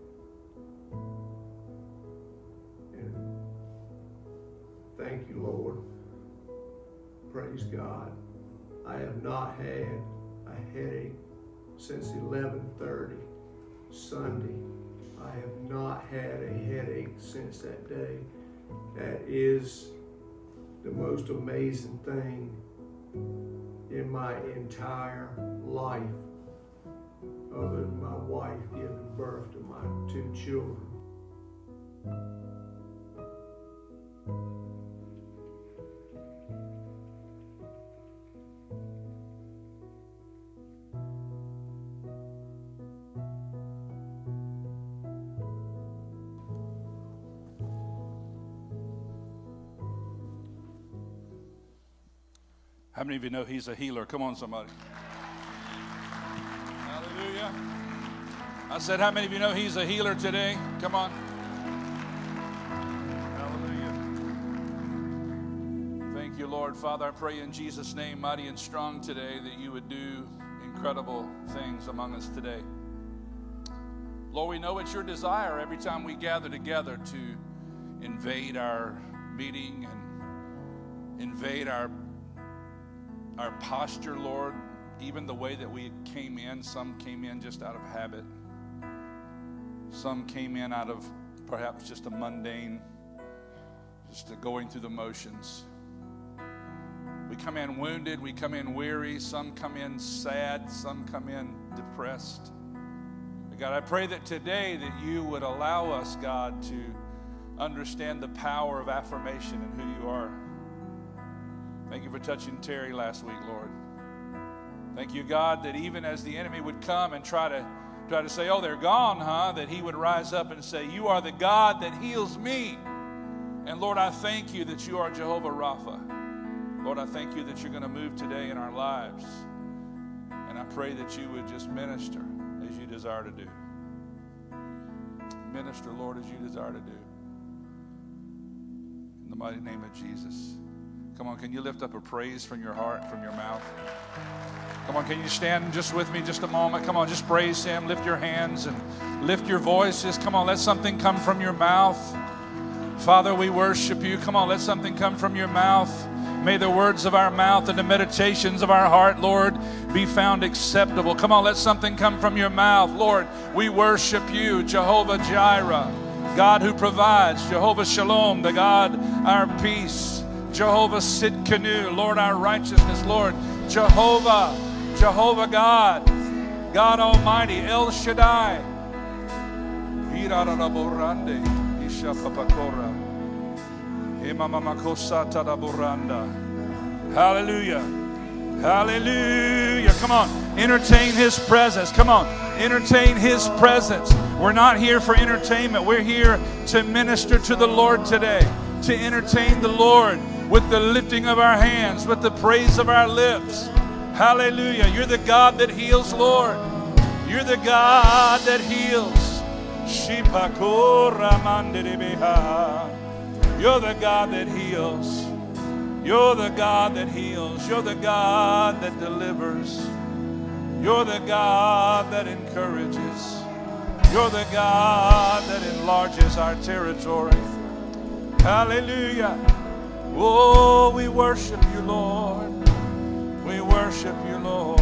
And thank you, Lord. Praise God. I have not had a headache since eleven thirty Sunday. I have not had a headache since that day. That is the most amazing thing in my entire life, other than my wife giving birth to my two children. How many of you know he's a healer? Come on, somebody. Hallelujah. I said, how many of you know he's a healer today? Come on. Hallelujah. Thank you, Lord. Father, I pray in Jesus' name, mighty and strong today, that you would do incredible things among us today. Lord, we know it's your desire every time we gather together to invade our meeting and invade our Our posture, Lord, even the way that we came in. Some came in just out of habit. Some came in out of perhaps just a mundane, just a going through the motions. We come in wounded, we come in weary, some come in sad, some come in depressed. But God, I pray that today that you would allow us, God, to understand the power of affirmation and who you are. Thank you for touching Terry last week, Lord. Thank you, God, that even as the enemy would come and try to try to say, oh, they're gone, huh? That he would rise up and say, you are the God that heals me. And Lord, I thank you that you are Jehovah Rapha. Lord, I thank you that you're going to move today in our lives. And I pray that you would just minister as you desire to do. Minister, Lord, as you desire to do. In the mighty name of Jesus. Come on, can you lift up a praise from your heart, from your mouth? Come on, can you stand just with me just a moment? Come on, just praise him. Lift your hands and lift your voices. Come on, let something come from your mouth. Father, we worship you. Come on, let something come from your mouth. May the words of our mouth and the meditations of our heart, Lord, be found acceptable. Come on, let something come from your mouth. Lord, we worship you, Jehovah Jireh, God who provides, Jehovah Shalom, the God, our peace, Jehovah Sidkenu, Lord, our righteousness, Lord, Jehovah, Jehovah God, God Almighty, El Shaddai. Isha papakora. Imamamakosata da buranda. Hallelujah. Hallelujah. Come on. Entertain His presence. Come on. Entertain His presence. We're not here for entertainment. We're here to minister to the Lord today. To entertain the Lord with the lifting of our hands, with the praise of our lips. Hallelujah. You're the God that heals, Lord. You're the God that heals. You're the God that heals. You're the God that heals. You're the God that delivers. You're the God that encourages. You're the God that enlarges our territory. Hallelujah. Oh, we worship you, Lord. We worship you, Lord.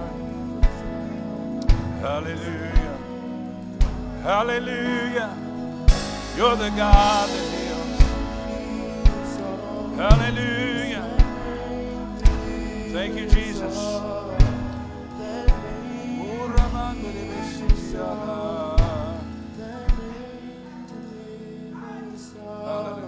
Hallelujah. Hallelujah. You're the God that heals. Hallelujah. Thank you, Jesus. Hallelujah.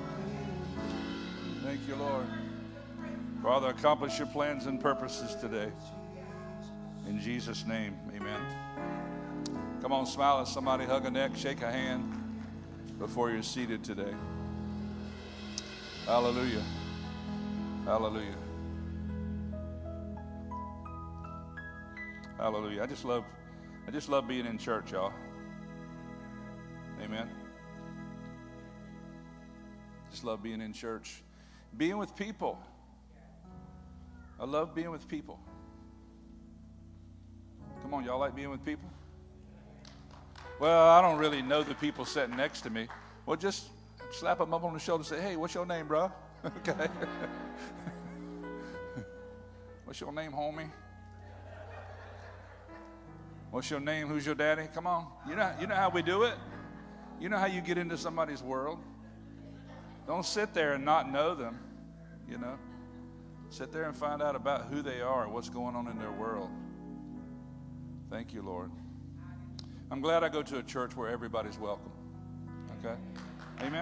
Thank you, Lord. Father, accomplish your plans and purposes today. In Jesus' name, amen. Come on, smile at somebody, hug a neck, shake a hand before you're seated today. Hallelujah. Hallelujah. Hallelujah. I just love, I just love being in church, y'all. Amen. Just love being in church. Being with people. I love being with people. Come on, y'all like being with people? Well, I don't really know the people sitting next to me. Well, just slap them up on the shoulder and say, hey, what's your name, bro? Okay. What's your name, homie? What's your name? Who's your daddy? Come on. You know, you know how we do it? You know how you get into somebody's world? Don't sit there and not know them, you know. Sit there and find out about who they are and what's going on in their world. Thank you, Lord. I'm glad I go to a church where everybody's welcome. Okay? Amen?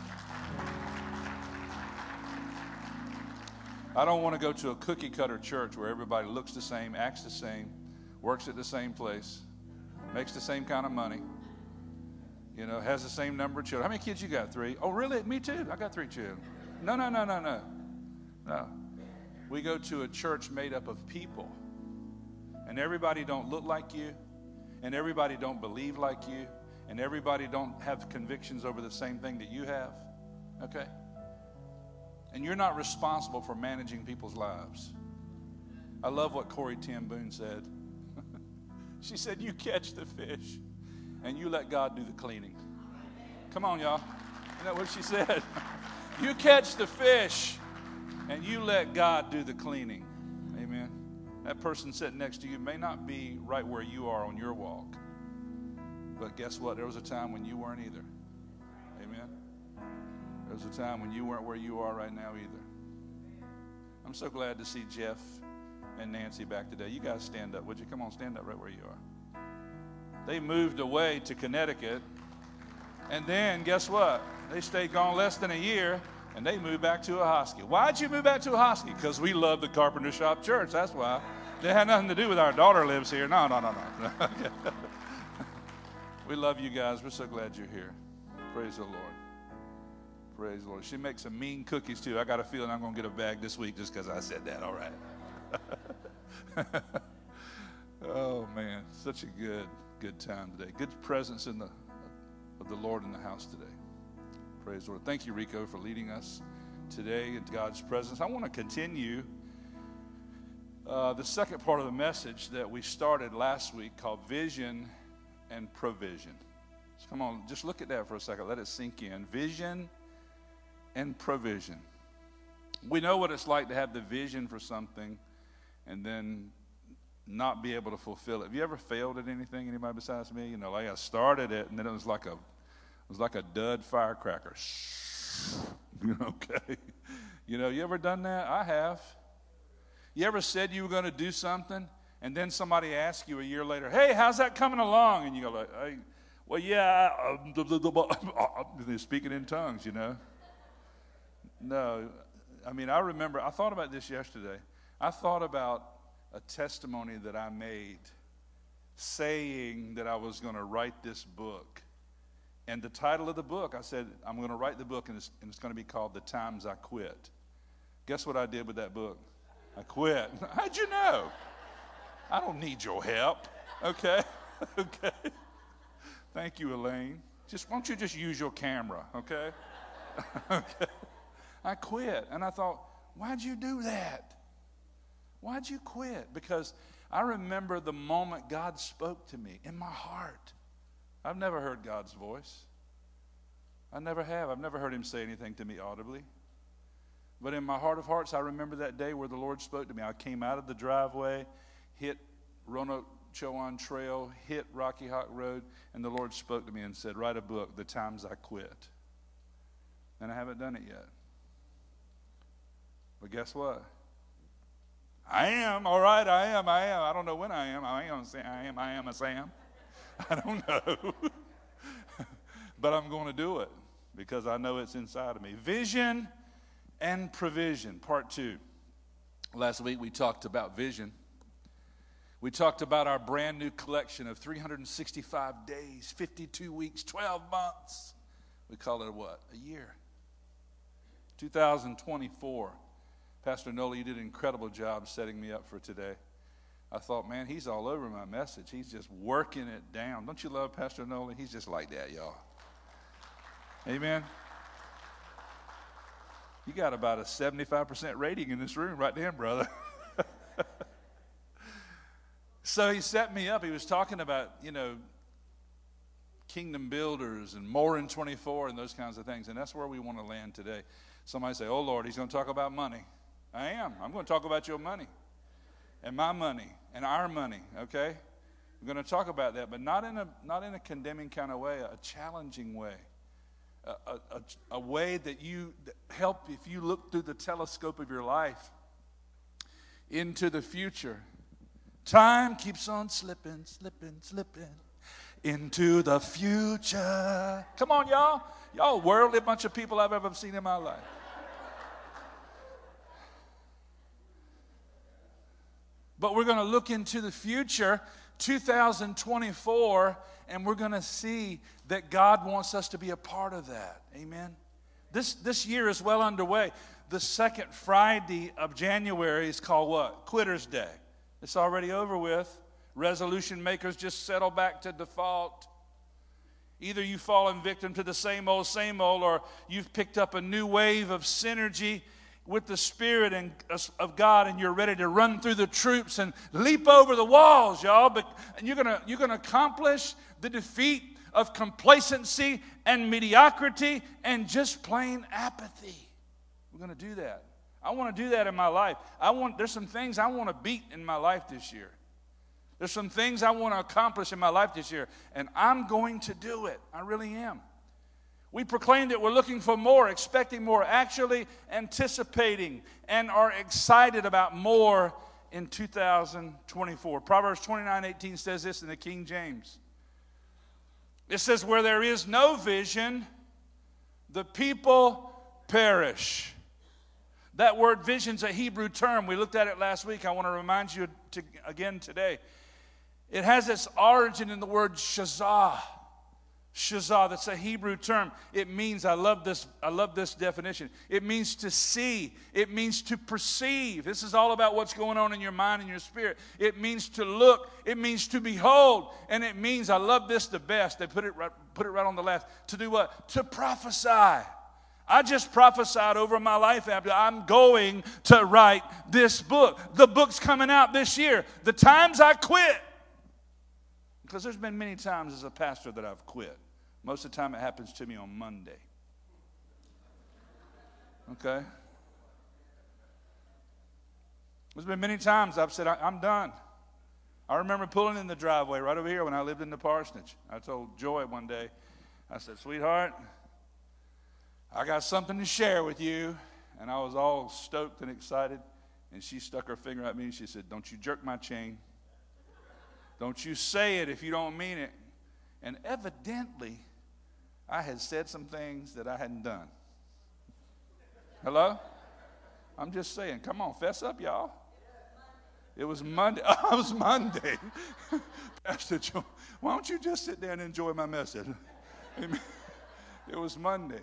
I don't want to go to a cookie cutter church where everybody looks the same, acts the same, works at the same place, makes the same kind of money, you know, has the same number of children. How many kids you got? Three? Oh, really? Me too. I got three children. No, no, no, no, no. No. We go to a church made up of people. And everybody don't look like you. And everybody don't believe like you. And everybody don't have convictions over the same thing that you have. Okay? And you're not responsible for managing people's lives. I love what Corrie ten Boom said. She said, you catch the fish and you let God do the cleaning. Come on, y'all. Isn't that what she said? You catch the fish and you let God do the cleaning. Amen. That person sitting next to you may not be right where you are on your walk. But guess what? There was a time when you weren't either. Amen. There was a time when you weren't where you are right now either. I'm so glad to see Jeff and Nancy back today. You guys stand up, would you? Come on, stand up right where you are. They moved away to Connecticut. And then, guess what? They stayed gone less than a year, and they moved back to Ahoskie. Why'd you move back to Ahoskie? Because we love the Carpenter Shop Church. That's why. It had nothing to do with our daughter lives here. No, no, no, no. We love you guys. We're so glad you're here. Praise the Lord. Praise the Lord. She makes some mean cookies, too. I got a feeling I'm going to get a bag this week just because I said that. All right. Oh, man. Such a good, good time today. Good presence in the of the Lord in the house today. Praise the Lord. Thank you, Rico, for leading us today into God's presence. I want to continue uh, the second part of the message that we started last week called Vision and Provision. So come on, just look at that for a second. Let it sink in. Vision and provision. We know what it's like to have the vision for something and then not be able to fulfill it. Have you ever failed at anything? Anybody besides me? You know, like I started it and then it was like a it was like a dud firecracker. Okay. You know, you ever done that? I have. You ever said you were going to do something and then somebody asked you a year later, hey, how's that coming along? And you go like, hey, Well, yeah, um, they're speaking in tongues, you know. No, I mean, I remember, I thought about this yesterday. I thought about a testimony that I made saying that I was going to write this book. And the title of the book, I said, I'm going to write the book, and it's, and it's going to be called The Times I Quit. Guess what I did with that book? I quit. How'd you know? I don't need your help, okay? Okay. Thank you, Elaine. Just, why don't you just use your camera, okay? Okay. I quit, and I thought, why'd you do that? Why'd you quit? Because I remember the moment God spoke to me in my heart. I've never heard God's voice. I never have. I've never heard him say anything to me audibly. But in my heart of hearts, I remember that day where the Lord spoke to me. I came out of the driveway, hit Roanoke Chowan Trail, hit Rocky Hawk Road, and the Lord spoke to me and said, write a book, The Times I Quit. And I haven't done it yet. But guess what? I am, all right, I am, I am. I don't know when I am. I am, I am, I am a Sam. I don't know. But I'm going to do it because I know it's inside of me. Vision and provision, part two. Last week we talked about vision. We talked about our brand new collection of three hundred sixty-five days, fifty-two weeks, twelve months. We call it a what? A year. two thousand twenty-four. Pastor Nola, you did an incredible job setting me up for today. I thought, man, he's all over my message. He's just working it down. Don't you love Pastor Nola? He's just like that, y'all. Amen. You got about a seventy-five percent rating in this room right there, brother. So he set me up. He was talking about, you know, kingdom builders and more in twenty-four and those kinds of things. And that's where we want to land today. Somebody say, oh, Lord, he's going to talk about money. I am. I'm going to talk about your money and my money and our money, okay? We're going to talk about that, but not in a not in a condemning kind of way, a challenging way, a, a, a, a way that you help if you look through the telescope of your life into the future. Time keeps on slipping, slipping, slipping into the future. Come on, y'all. Y'all worldly bunch of people I've ever seen in my life. But we're going to look into the future, two thousand twenty-four, and we're going to see that God wants us to be a part of that. Amen. This, this year is well underway. The second Friday of January is called what? Quitter's Day. It's already over with. Resolution makers just settle back to default. Either you've fallen victim to the same old, same old, or you've picked up a new wave of synergy with the Spirit and, of God, and you're ready to run through the troops and leap over the walls, y'all. But and you're gonna you're gonna accomplish the defeat of complacency and mediocrity and just plain apathy. We're gonna do that. I want to do that in my life. I want. There's some things I want to beat in my life this year. There's some things I want to accomplish in my life this year, and I'm going to do it. I really am. We proclaim that we're looking for more, expecting more, actually anticipating, and are excited about more in two thousand twenty-four. Proverbs twenty-nine eighteen says this in the King James. It says, where there is no vision, the people perish. That word vision is a Hebrew term. We looked at it last week. I want to remind you to, again today. It has its origin in the word shazah. Shazah, that's a Hebrew term. It means, I love this, I love this definition. It means to see. It means to perceive. This is all about what's going on in your mind and your spirit. It means to look. It means to behold. And it means, I love this the best. They put it right, put it right on the left. To do what? To prophesy. I just prophesied over my life after I'm going to write this book. The book's coming out this year. The Times I Quit. Because there's been many times as a pastor that I've quit. Most of the time it happens to me on Monday. Okay? There's been many times I've said, I'm done. I remember pulling in the driveway right over here when I lived in the parsonage. I told Joy one day, I said, sweetheart, I got something to share with you. And I was all stoked and excited. And she stuck her finger at me and she said, don't you jerk my chain. Don't you say it if you don't mean it. And evidently, I had said some things that I hadn't done. Hello? I'm just saying, come on, fess up, y'all. It was Monday. Oh, it was Monday. Pastor Joe, why don't you just sit there and enjoy my message? Amen. It was Monday.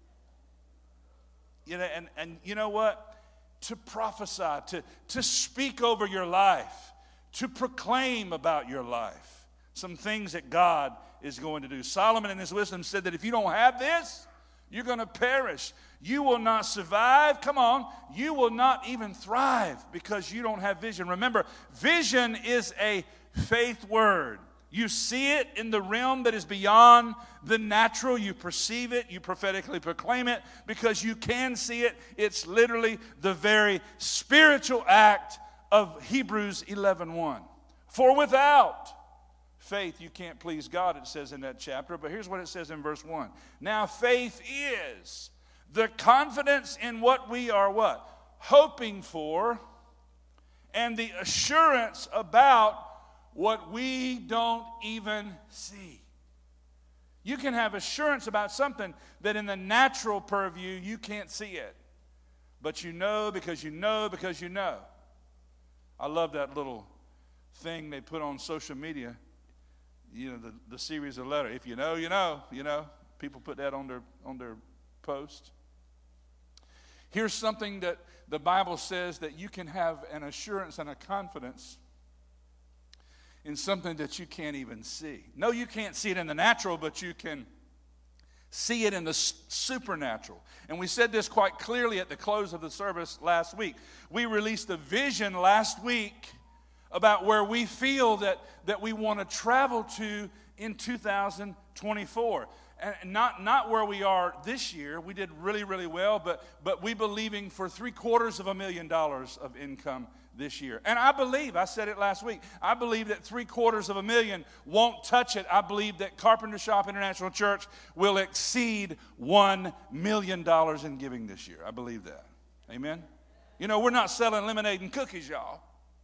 You know, and, and you know what? To prophesy, to, to speak over your life, to proclaim about your life, some things that God is going to do. Solomon in his wisdom said that if you don't have this, you're going to perish. You will not survive. Come on. You will not even thrive because you don't have vision. Remember, vision is a faith word. You see it in the realm that is beyond the natural. You perceive it. You prophetically proclaim it because you can see it. It's literally the very spiritual act of Hebrews eleven one. For without faith you can't please God, it says in that chapter. But here's what it says in verse one. Now faith is the confidence in what we are what? Hoping for, and the assurance about what we don't even see. You can have assurance about something that in the natural purview you can't see it. But you know because you know because you know. I love that little thing they put on social media. You know, the, the series of letters. If you know, you know, you know. People put that on their on their post. Here's something that the Bible says that you can have an assurance and a confidence in something that you can't even see. No, you can't see it in the natural, but you can see it in the supernatural. And we said this quite clearly at the close of the service last week. We released a vision last week about where we feel that, that we want to travel to in two thousand twenty-four. And not, not where we are this year. We did really, really well, but, but we believing for three quarters of a million dollars of income this year. And I believe, I said it last week, I believe that three quarters of a million won't touch it. I believe that Carpenter Shop International Church will exceed one million dollars in giving this year. I believe that. Amen? You know, we're not selling lemonade and cookies, y'all.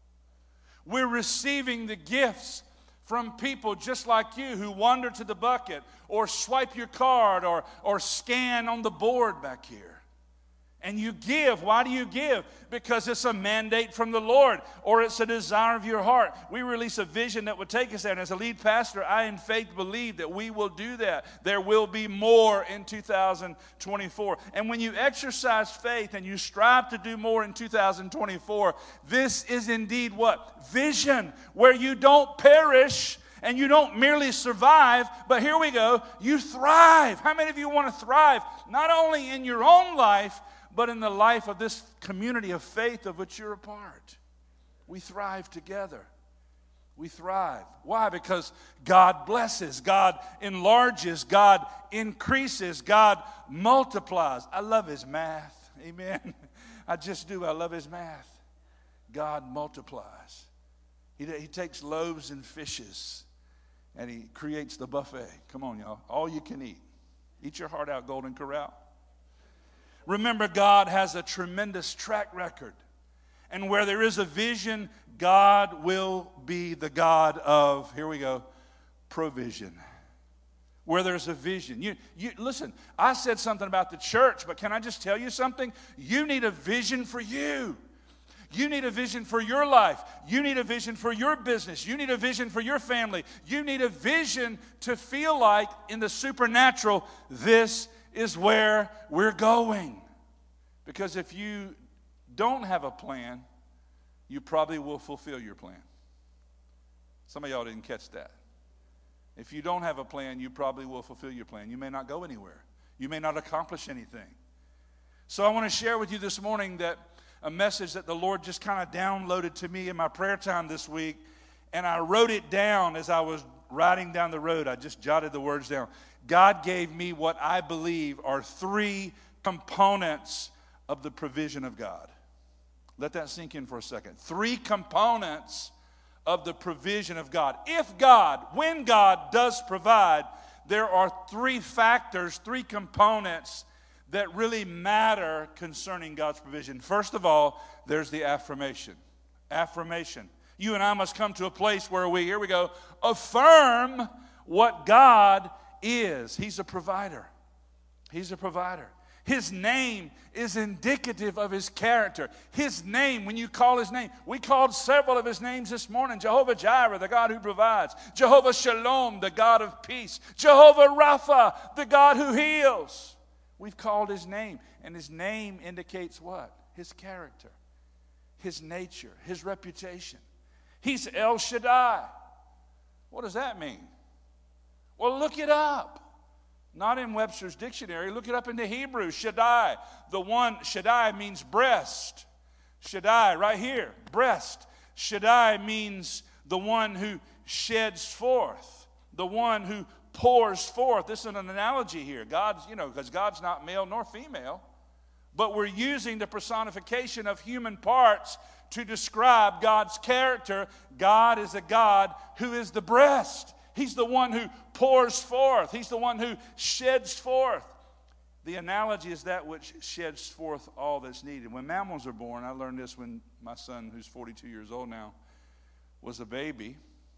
We're receiving the gifts from people just like you who wander to the bucket or swipe your card or, or scan on the board back here. And you give. Why do you give? Because it's a mandate from the Lord or it's a desire of your heart. We release a vision that would take us there. And as a lead pastor, I in faith believe that we will do that. There will be more in two thousand twenty-four. And when you exercise faith and you strive to do more in two thousand twenty-four, this is indeed what? Vision, where you don't perish and you don't merely survive, but here we go, you thrive. How many of you want to thrive? Not only in your own life, but in the life of this community of faith of which you're a part. We thrive together. We thrive. Why? Because God blesses, God enlarges, God increases, God multiplies. I love his math. Amen. I just do. I love his math. God multiplies. He, he takes loaves and fishes and he creates the buffet. Come on, y'all. All you can eat. Eat your heart out, Golden Corral. Remember, God has a tremendous track record. And where there is a vision, God will be the God of, here we go, provision. Where there's a vision. You, you listen, I said something about the church, but can I just tell you something? You need a vision for you. You need a vision for your life. You need a vision for your business. You need a vision for your family. You need a vision to feel like in the supernatural, this is where we're going. Because if you don't have a plan, you probably will fulfill your plan. Some of y'all didn't catch that. If you don't have a plan, you probably will fulfill your plan. You may not go anywhere. You may not accomplish anything. So I want to share with you this morning that a message that the Lord just kind of downloaded to me in my prayer time this week. And I wrote it down as I was riding down the road. I just jotted the words down. God gave me what I believe are three components of the provision of God. Let that sink in for a second. Three components of the provision of God. If God, when God does provide, there are three factors, three components that really matter concerning God's provision. First of all, there's the affirmation. Affirmation. You and I must come to a place where we, here we go, affirm what God is. He's a provider. He's a provider. His name is indicative of his character. His name, when you call his name, we called several of his names this morning. Jehovah Jireh, the God who provides. Jehovah Shalom, the God of peace. Jehovah Rapha, the God who heals. We've called his name, and his name indicates what? His character, his nature, his reputation. He's El Shaddai. What does that mean? Well, look it up. Not in Webster's dictionary. Look it up in the Hebrew. Shaddai. The one, Shaddai means breast. Shaddai, right here, breast. Shaddai means the one who sheds forth. The one who pours forth. This is an analogy here. God's, you know, because God's not male nor female. But we're using the personification of human parts to describe God's character. God is a God who is the breast. He's the one who pours forth. He's the one who sheds forth. The analogy is that which sheds forth all that's needed. When mammals are born, I learned this when my son, who's forty-two years old now, was a baby.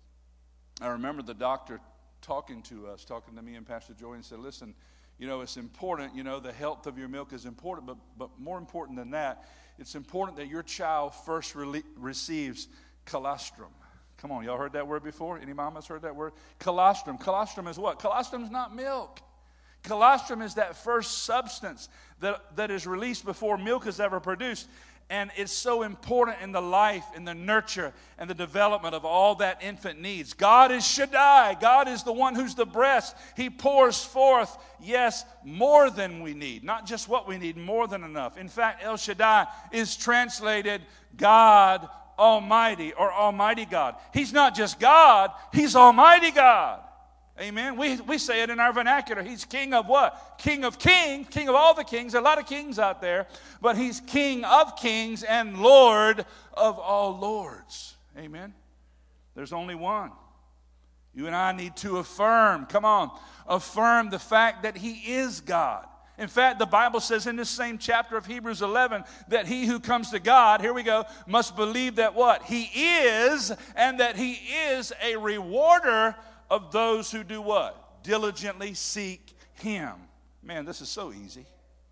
I remember the doctor talking to us, talking to me and Pastor Joey, and said, listen, you know, it's important, you know, the health of your milk is important, but, but more important than that, it's important that your child first re- receives colostrum. Come on, y'all heard that word before? Any mamas heard that word? Colostrum. Colostrum is what? Colostrum is not milk. Colostrum is that first substance that, that is released before milk is ever produced. And it's so important in the life, in the nurture, and the development of all that infant needs. God is Shaddai. God is the one who's the breast. He pours forth, yes, more than we need. Not just what we need, more than enough. In fact, El Shaddai is translated God Almighty or Almighty God. He's not just God, he's Almighty God. Amen. We, we say it in our vernacular. He's king of what? King of kings, king of all the kings. There are a lot of kings out there, but he's king of kings and Lord of all lords. Amen. There's only one. You and I need to affirm, come on, affirm the fact that he is God. In fact, the Bible says in this same chapter of Hebrews eleven that he who comes to God, here we go, must believe that what? He is, and that he is a rewarder of those who do what? Diligently seek him. Man, this is so easy.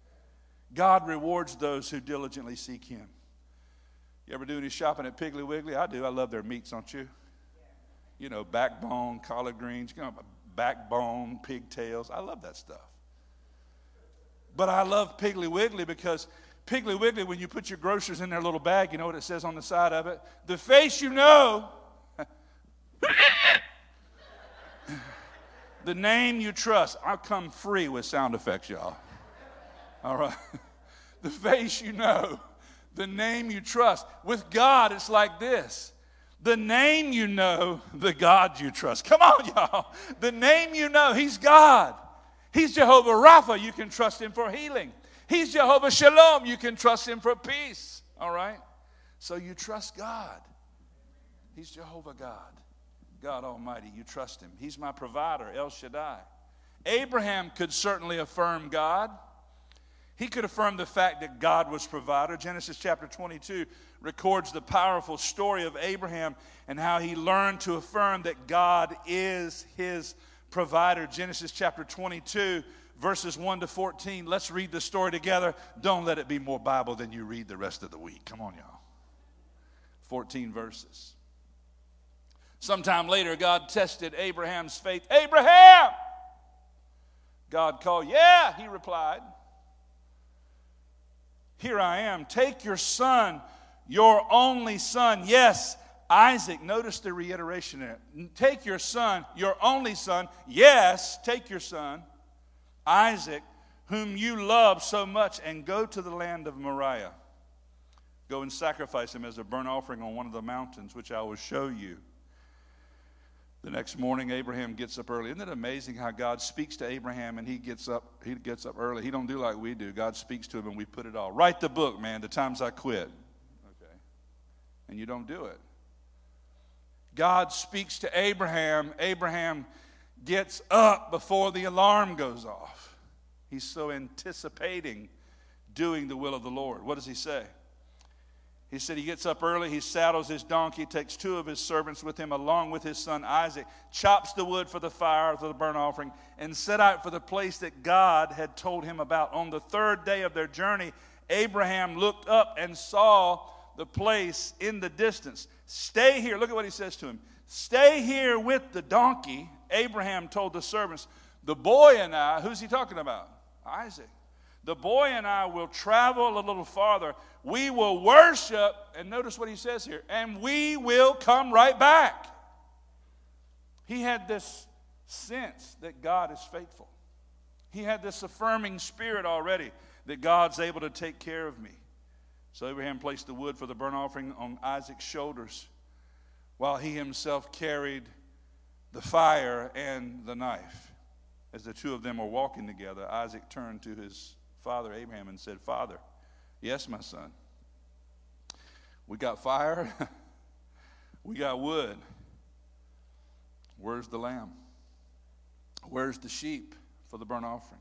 God rewards those who diligently seek him. You ever do any shopping at Piggly Wiggly? I do. I love their meats, don't you? You know, backbone, collard greens, you know, backbone, pigtails. I love that stuff. But I love Piggly Wiggly because Piggly Wiggly, when you put your groceries in their little bag, you know what it says on the side of it? The face you know, the name you trust. I'll come free with sound effects, y'all. All right. The face you know, the name you trust. With God, it's like this. The name you know, the God you trust. Come on, y'all. The name you know, he's God. He's Jehovah Rapha. You can trust him for healing. He's Jehovah Shalom. You can trust him for peace. All right? So you trust God. He's Jehovah God. God Almighty. You trust him. He's my provider, El Shaddai. Abraham could certainly affirm God. He could affirm the fact that God was provider. Genesis chapter twenty-two records the powerful story of Abraham and how he learned to affirm that God is his provider. Genesis chapter twenty-two, verses one to fourteen. Let's read the story together. Don't let it be more Bible than you read the rest of the week. Come on, y'all. fourteen verses. Sometime later, God tested Abraham's faith. Abraham! God called. Yeah, he replied. Here I am. Take your son, your only son. Yes, Isaac. Notice the reiteration there. Take your son, your only son. Yes, take your son, Isaac, whom you love so much, and go to the land of Moriah. Go and sacrifice him as a burnt offering on one of the mountains, which I will show you. The next morning, Abraham gets up early. Isn't it amazing how God speaks to Abraham and he gets up, he gets up early. He don't do like we do. God speaks to him and we put it all. Write the book, man, The Times I Quit. Okay. And you don't do it. God speaks to Abraham. Abraham gets up before the alarm goes off. He's so anticipating doing the will of the Lord. What does he say? He said he gets up early, he saddles his donkey, takes two of his servants with him along with his son Isaac, chops the wood for the fire, for the burnt offering, and set out for the place that God had told him about. On the third day of their journey, Abraham looked up and saw the place in the distance. Stay here. Look at what he says to him. Stay here with the donkey. Abraham told the servants, the boy and I, who's he talking about? Isaac. The boy and I will travel a little farther. We will worship, and notice what he says here, and we will come right back. He had this sense that God is faithful. He had this affirming spirit already that God's able to take care of me. So Abraham placed the wood for the burnt offering on Isaac's shoulders while he himself carried the fire and the knife. As the two of them were walking together, Isaac turned to his father Abraham and said, Father, yes, my son. We got fire. We got wood. Where's the lamb? Where's the sheep for the burnt offering?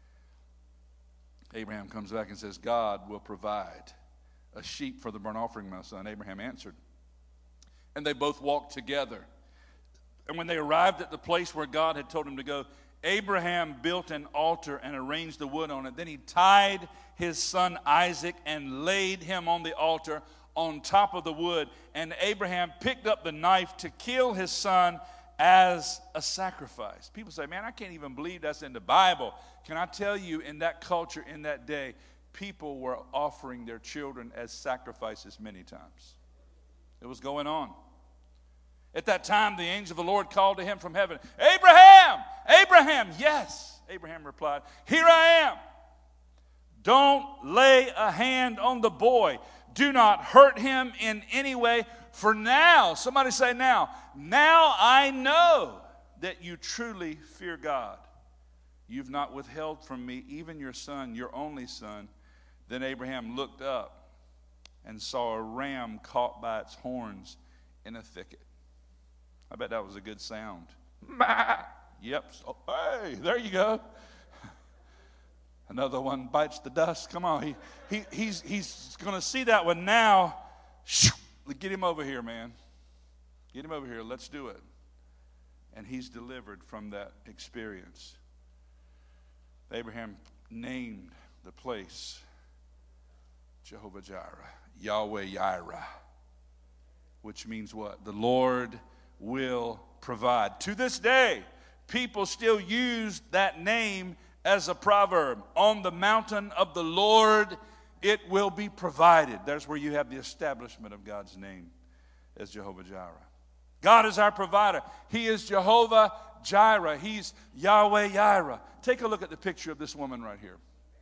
Abraham comes back and says, God will provide a sheep for the burnt offering, my son. Abraham answered. And they both walked together. And when they arrived at the place where God had told him to go, Abraham built an altar and arranged the wood on it. Then he tied his son Isaac and laid him on the altar on top of the wood. And Abraham picked up the knife to kill his son as a sacrifice. People say, man, I can't even believe that's in the Bible. Can I tell you, in that culture, in that day, people were offering their children as sacrifices many times. It was going on. At that time, the angel of the Lord called to him from heaven, Abraham! Abraham! Yes, Abraham replied, here I am. Don't lay a hand on the boy. Do not hurt him in any way. For now, somebody say now, now I know that you truly fear God. You've not withheld from me even your son, your only son. Then Abraham looked up and saw a ram caught by its horns in a thicket. I bet that was a good sound. Yep. Oh, hey, there you go. Another one bites the dust. Come on. He, he, he's he's going to see that one now. Get him over here, man. Get him over here. Let's do it. And he's delivered from that experience. Abraham named the place Jehovah Jireh, Yahweh Jireh, which means what? The Lord will provide. To this day, people still use that name as a proverb. On the mountain of the Lord, it will be provided. There's where you have the establishment of God's name as Jehovah Jireh. God is our provider. He is Jehovah Jireh. He's Yahweh Jireh. Take a look at the picture of this woman right here.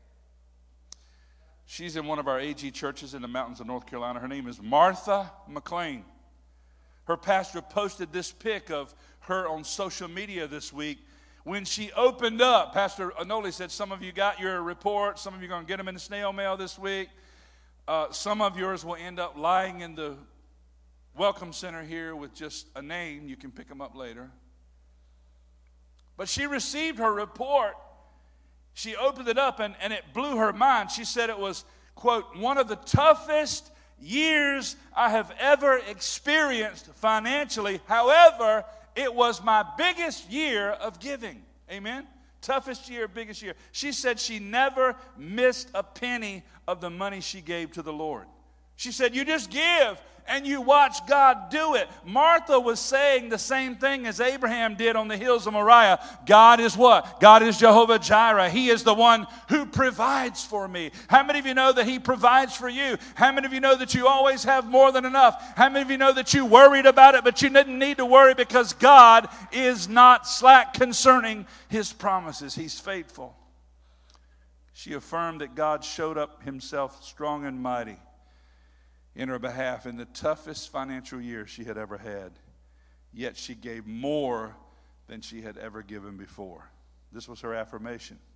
She's in one of our A G churches in the mountains of North Carolina. Her name is Martha McLean. Her pastor posted this pic of her on social media this week. When she opened up, Pastor Anoli said, some of you got your report. Some of you are going to get them in the snail mail this week. Uh, some of yours will end up lying in the welcome center here with just a name. You can pick them up later. But she received her report. She opened it up, and, and it blew her mind. She said it was, quote, one of the toughest years I have ever experienced financially. However, it was my biggest year of giving. Amen? Toughest year, biggest year. She said she never missed a penny of the money she gave to the Lord. She said, you just give and you watch God do it. Martha was saying the same thing as Abraham did on the hills of Moriah. God is what? God is Jehovah Jireh. He is the one who provides for me. How many of you know that He provides for you? How many of you know that you always have more than enough? How many of you know that you worried about it, but you didn't need to worry because God is not slack concerning His promises. He's faithful. She affirmed that God showed up Himself strong and mighty in her behalf in the toughest financial year she had ever had. Yet she gave more than she had ever given before. This was her affirmation.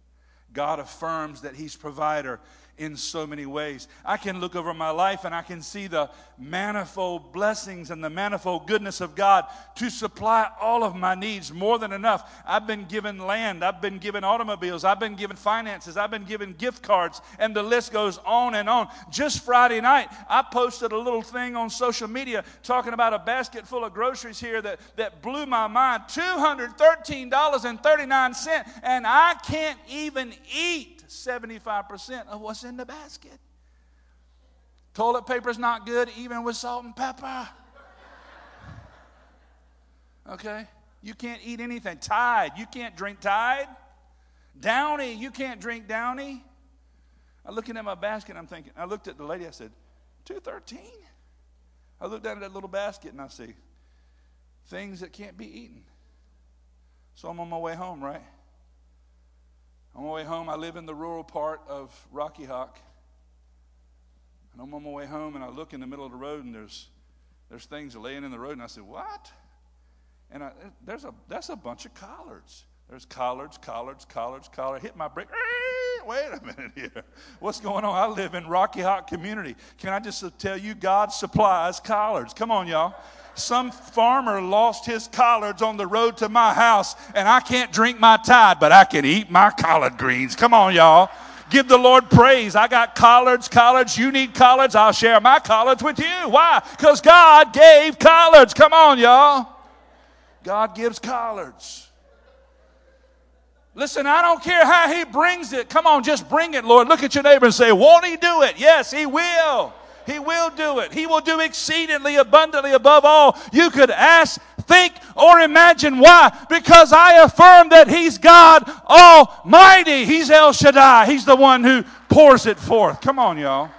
God affirms that he's provider in so many ways. I can look over my life and I can see the manifold blessings and the manifold goodness of God to supply all of my needs, more than enough. I've been given land, I've been given automobiles, I've been given finances, I've been given gift cards, and the list goes on and on. Just Friday night, I posted a little thing on social media talking about a basket full of groceries here that, that blew my mind. two hundred thirteen dollars and thirty-nine cents, and I can't even eat seventy-five percent of what's in the basket. Toilet paper's not good, even with salt and pepper. Okay? You can't eat anything. Tide, you can't drink Tide. Downy, you can't drink Downy. I'm looking at my basket, I'm thinking, I looked at the lady, I said, two thirteen? I looked down at that little basket and I see things that can't be eaten. So I'm on my way home, right? On my way home, I live in the rural part of Rocky Hawk. And I'm on my way home, and I look in the middle of the road, and there's there's things laying in the road. And I said, what? And I, there's a that's a bunch of collards. There's collards, collards, collards, collards. Hit my brake. Wait a minute here. What's going on? I live in Rocky Hawk community. Can I just tell you, God supplies collards. Come on, y'all. Some farmer lost his collards on the road to my house, and I can't drink my Tide, but I can eat my collard greens. Come on, y'all. Give the Lord praise. I got collards, collards. You need collards. I'll share my collards with you. Why? Because God gave collards. Come on, y'all. God gives collards. Listen, I don't care how he brings it. Come on, just bring it, Lord. Look at your neighbor and say, won't he do it? Yes, he will. He will do it. He will do exceedingly abundantly above all you could ask, think, or imagine. Why? Because I affirm that he's God Almighty. He's El Shaddai. He's the one who pours it forth. Come on, y'all.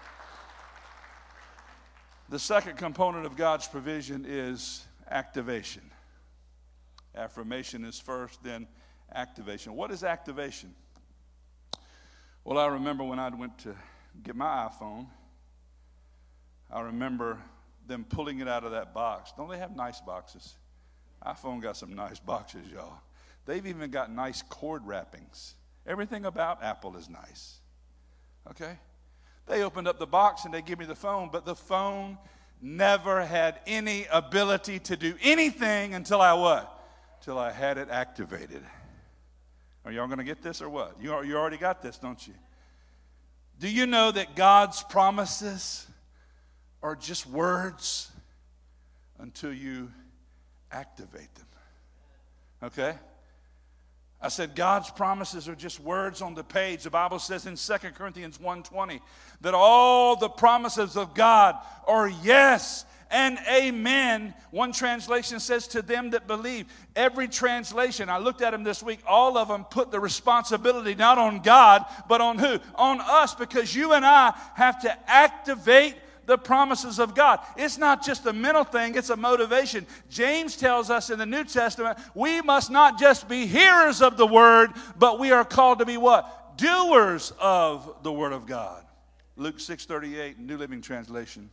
The second component of God's provision is activation. Affirmation is first, then activation. What is activation? Well, I remember when I went to get my iPhone, I remember them pulling it out of that box. Don't they have nice boxes? iPhone got some nice boxes, y'all. They've even got nice cord wrappings. Everything about Apple is nice. Okay? They opened up the box and they give me the phone, but the phone never had any ability to do anything until I what? Until I had it activated. Are y'all going to get this or what? You, you already got this, don't you? Do you know that God's promises are just words until you activate them? Okay? I said God's promises are just words on the page. The Bible says in Second Corinthians one twenty that all the promises of God are yes and amen. One translation says to them that believe. Every translation, I looked at them this week, all of them put the responsibility not on God, but on who? On us, because you and I have to activate the promises of God. It's not just a mental thing, it's a motivation. James tells us in the New Testament, we must not just be hearers of the word, but we are called to be what? Doers of the word of God. Luke six thirty-eight, New Living Translation.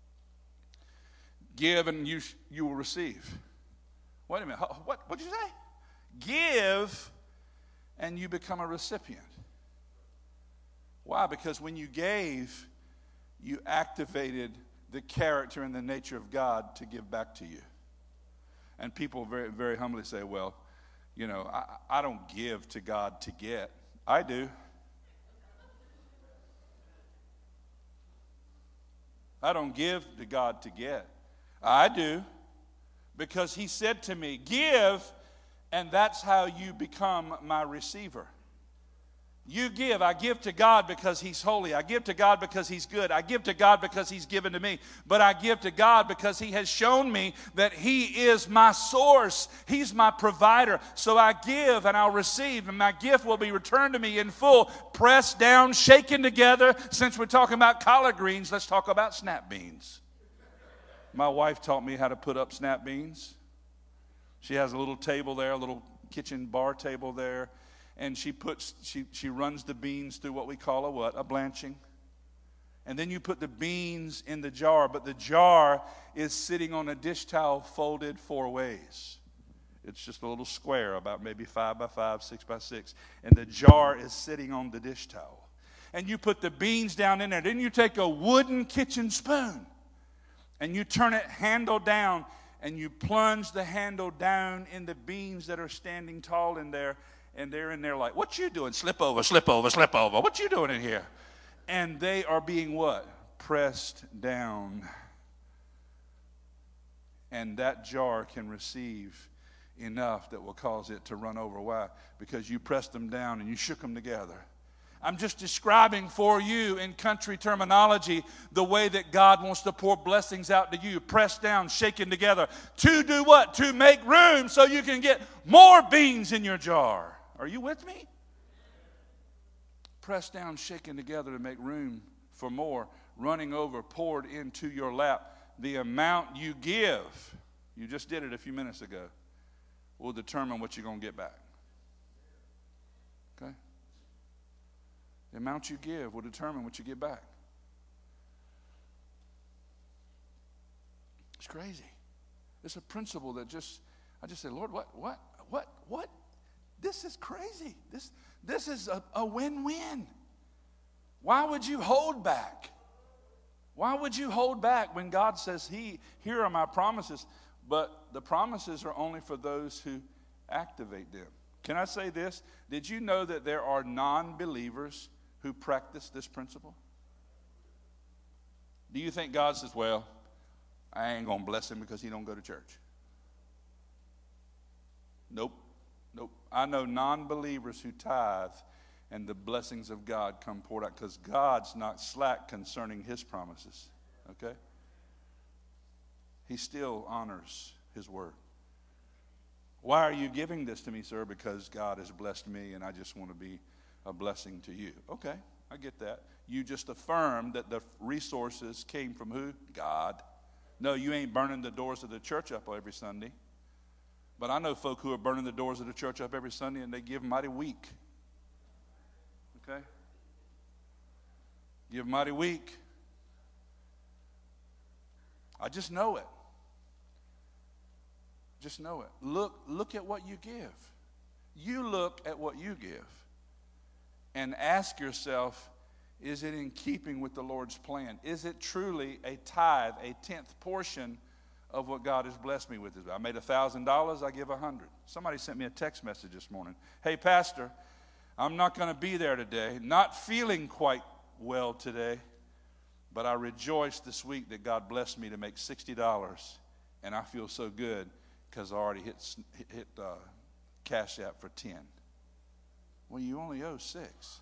Give and you you will receive. Wait a minute. What what did you say? Give and you become a recipient. Why? Because when you gave, you activated the character and the nature of God to give back to you. And people very very humbly say, well, you know, I, I don't give to God to get. I do. I don't give to God to get. I do, because he said to me, give, and that's how you become my receiver. You give. I give to God because he's holy. I give to God because he's good. I give to God because he's given to me. But I give to God because he has shown me that he is my source. He's my provider. So I give and I'll receive, and my gift will be returned to me in full, pressed down, shaken together. Since we're talking about collard greens, let's talk about snap beans. My wife taught me how to put up snap beans. She has a little table there, a little kitchen bar table there. And she puts, she, she runs the beans through what we call a what? A blanching. And then you put the beans in the jar, but the jar is sitting on a dish towel folded four ways. It's just a little square about maybe five by five, six by six. And the jar is sitting on the dish towel. And you put the beans down in there. Then you take a wooden kitchen spoon and you turn it handle down and you plunge the handle down in the beans that are standing tall in there. And they're in there like, what you doing? Slip over, slip over, slip over. What you doing in here? And they are being what? Pressed down. And that jar can receive enough that will cause it to run over. Why? Because you pressed them down and you shook them together. I'm just describing for you in country terminology the way that God wants to pour blessings out to you. Pressed down, shaken together. To do what? To make room so you can get more beans in your jar. Are you with me? Pressed down, shaken together to make room for more. Running over, poured into your lap. The amount you give, you just did it a few minutes ago, will determine what you're going to get back. Okay? The amount you give will determine what you get back. It's crazy. It's a principle that just, I just say, Lord, what, what, what, what? This is crazy. This, this is a, a win-win. Why would you hold back? Why would you hold back when God says, He, here are my promises, but the promises are only for those who activate them? Can I say this? Did you know that there are non-believers who practice this principle? Do you think God says, well, I ain't going to bless him because he don't go to church? Nope. Nope. I know non-believers who tithe and the blessings of God come poured out because God's not slack concerning his promises. Okay? He still honors his word. Why are you giving this to me, sir? Because God has blessed me and I just want to be a blessing to you. Okay, I get that. You just affirmed that the resources came from who? God. No, you ain't burning the doors of the church up every Sunday. But I know folk who are burning the doors of the church up every Sunday and they give mighty weak. Okay? Give mighty weak. I just know it. Just know it. Look, look at what you give. You look at what you give and ask yourself, is it in keeping with the Lord's plan? Is it truly a tithe, a tenth portion of what God has blessed me with? I made one thousand dollars, I give one hundred dollars. Somebody sent me a text message this morning. Hey, Pastor, I'm not going to be there today. Not feeling quite well today, but I rejoiced this week that God blessed me to make sixty dollars, and I feel so good because I already hit, hit uh, Cash App for ten. Well, you only owe six.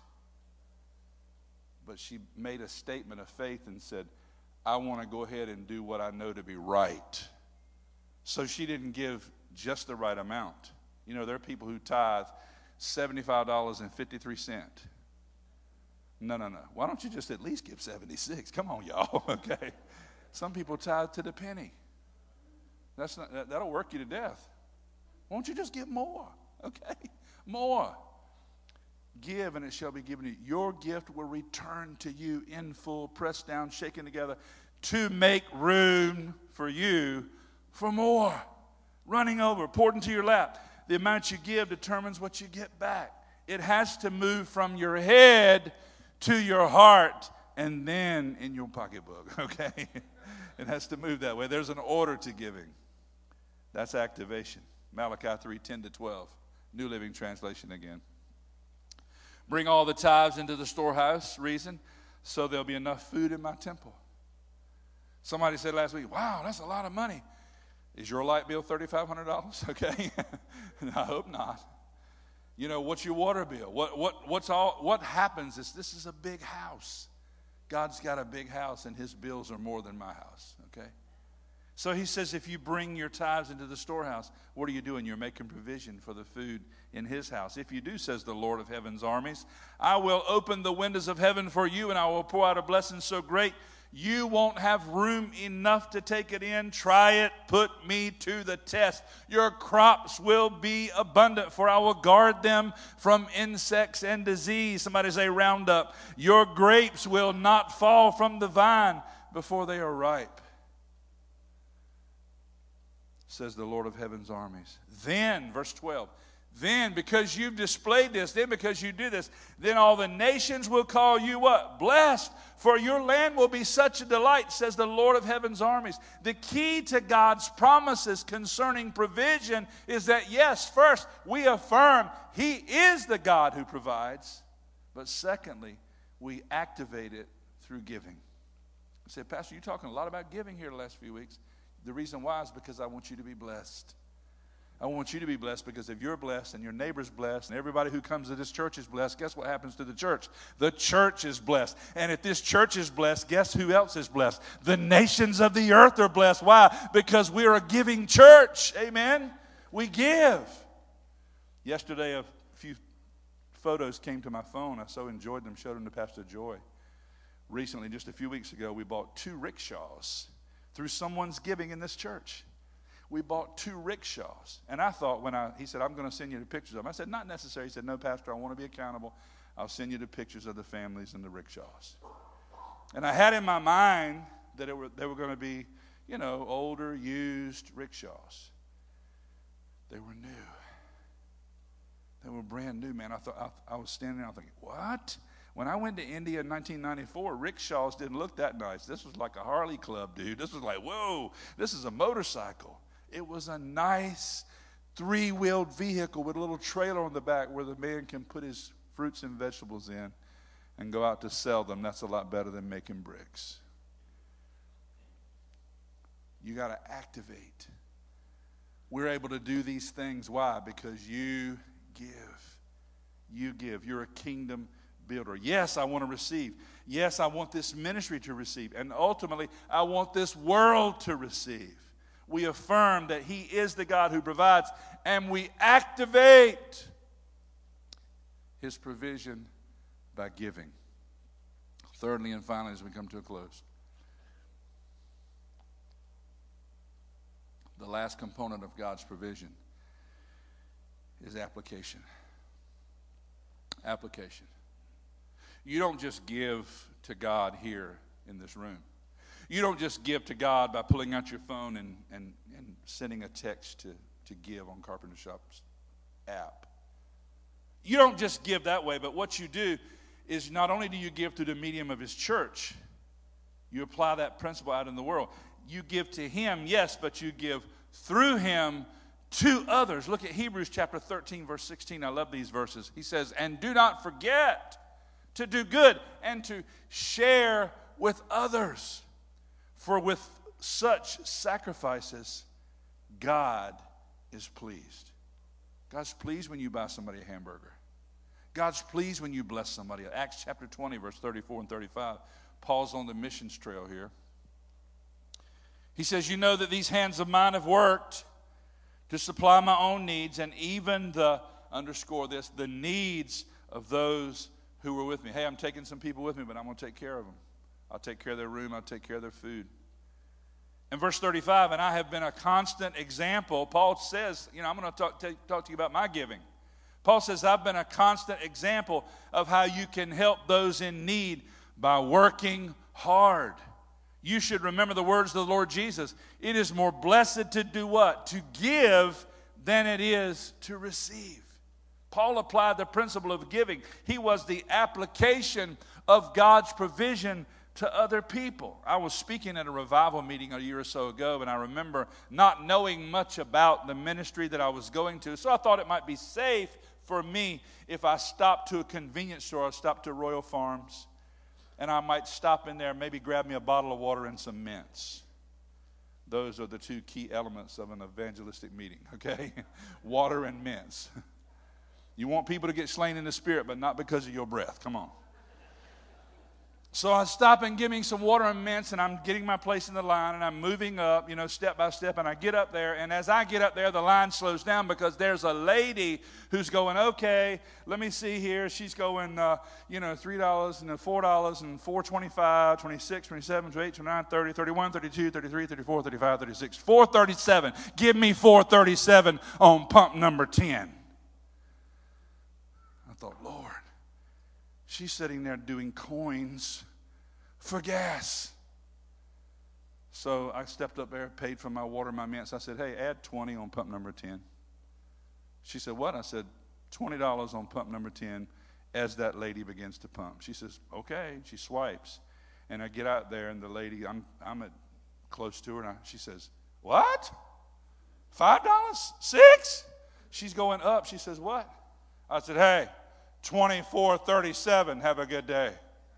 But she made a statement of faith and said, I want to go ahead and do what I know to be right. So she didn't give just the right amount. You know, there are people who tithe seventy-five dollars and fifty-three cents. No, no, no. Why don't you just at least give seventy-six? Come on, y'all, okay? Some people tithe to the penny. That's not, that, that'll work you to death. Won't you just give more, okay? More. Give, and it shall be given to you. Your gift will return to you in full, pressed down, shaken together, to make room for you for more. Running over, poured into your lap. The amount you give determines what you get back. It has to move from your head to your heart and then in your pocketbook, okay? It has to move that way. There's an order to giving. That's activation. Malachi three, ten to twelve. New Living Translation again. Bring all the tithes into the storehouse, reason, so there'll be enough food in my temple. Somebody said last week, wow, that's a lot of money. Is your light bill thirty-five hundred dollars? Okay. I hope not. You know, what's your water bill? What what what's all what happens is this is a big house. God's got a big house and his bills are more than my house, okay? So he says, if you bring your tithes into the storehouse, what are you doing? You're making provision for the food in his house. If you do, says the Lord of heaven's armies, I will open the windows of heaven for you, and I will pour out a blessing so great you won't have room enough to take it in. Try it. Put me to the test. Your crops will be abundant, for I will guard them from insects and disease. Somebody say Roundup. Your grapes will not fall from the vine before they are ripe. says the Lord of heaven's armies. Then, verse twelve, then because you've displayed this, then because you do this, then all the nations will call you what? Blessed, for your land will be such a delight, says the Lord of heaven's armies. The key to God's promises concerning provision is that, yes, first, we affirm He is the God who provides, but secondly, we activate it through giving. I said, Pastor, you're talking a lot about giving here the last few weeks. The reason why is because I want you to be blessed. I want you to be blessed because if you're blessed and your neighbor's blessed and everybody who comes to this church is blessed, guess what happens to the church? The church is blessed. And if this church is blessed, guess who else is blessed? The nations of the earth are blessed. Why? Because we're a giving church. Amen? We give. Yesterday, a few photos came to my phone. I so enjoyed them, showed them to Pastor Joy. Recently, just a few weeks ago, we bought two rickshaws through someone's giving in this church. We bought two rickshaws. And I thought when I, he said, I'm going to send you the pictures of them. I said, not necessary. He said, no, Pastor, I want to be accountable. I'll send you the pictures of the families and the rickshaws. And I had in my mind that it were, they were going to be, you know, older, used rickshaws. They were new. They were brand new, man. I thought I, I was standing there, I was thinking, what? When I went to India in nineteen ninety-four, rickshaws didn't look that nice. This was like a Harley Club, dude. This was like, whoa, this is a motorcycle. It was a nice three-wheeled vehicle with a little trailer on the back where the man can put his fruits and vegetables in and go out to sell them. That's a lot better than making bricks. You got to activate. We're able to do these things. Why? Because you give. You give. You're a kingdom builder. Yes, I want to receive. Yes, I want this ministry to receive. And ultimately, I want this world to receive. We affirm that He is the God who provides, and we activate His provision by giving. Thirdly and finally, as we come to a close, the last component of God's provision is application. Application. You don't just give to God here in this room. You don't just give to God by pulling out your phone and, and, and sending a text to, to give on Carpenter Shop's app. You don't just give that way, but what you do is not only do you give through the medium of His church, you apply that principle out in the world. You give to Him, yes, but you give through Him to others. Look at Hebrews chapter thirteen, verse sixteen. I love these verses. He says, and do not forget to do good and to share with others. For with such sacrifices, God is pleased. God's pleased when you buy somebody a hamburger. God's pleased when you bless somebody. Acts chapter twenty, verse thirty-four and thirty-five. Paul's on the missions trail here. He says, you know that these hands of mine have worked to supply my own needs and even the, underscore this, the needs of those who were with me. Hey, I'm taking some people with me, but I'm going to take care of them. I'll take care of their room. I'll take care of their food. In verse thirty-five, and I have been a constant example. Paul says, you know, I'm going to talk, t- talk to you about my giving. Paul says, I've been a constant example of how you can help those in need by working hard. You should remember the words of the Lord Jesus. It is more blessed to do what? To give than it is to receive. Paul applied the principle of giving. He was the application of God's provision to other people. I was speaking at a revival meeting a year or so ago, and I remember not knowing much about the ministry that I was going to, so I thought it might be safe for me if I stopped to a convenience store. I stopped to Royal Farms, and I might stop in there, maybe grab me a bottle of water and some mints. Those are the two key elements of an evangelistic meeting, okay? Water and mints. You want people to get slain in the spirit, but not because of your breath. Come on. So I stop and give me some water and mints, and I'm getting my place in the line, and I'm moving up, you know, step by step, and I get up there, and as I get up there, the line slows down because there's a lady who's going, okay, let me see here. She's going, uh, you know, three dollars and then four dollars and four twenty-five, twenty-six, twenty-seven, twenty-eight, twenty-nine, thirty, thirty-one, thirty-two, thirty-three, thirty-four, thirty-five, thirty-six, four thirty-seven. Give me four thirty-seven on pump number ten. I thought, Lord, she's sitting there doing coins for gas. So I stepped up there, paid for my water, my mints. I said, hey, add twenty on pump number ten. She said, what? I said, twenty dollars on pump number ten as that lady begins to pump. She says, okay. She swipes. And I get out there, and the lady, I'm I'm at close to her, and I, she says, what? five dollars? Six? She's going up. She says, what? I said, hey, twenty-four thirty-seven. Have a good day.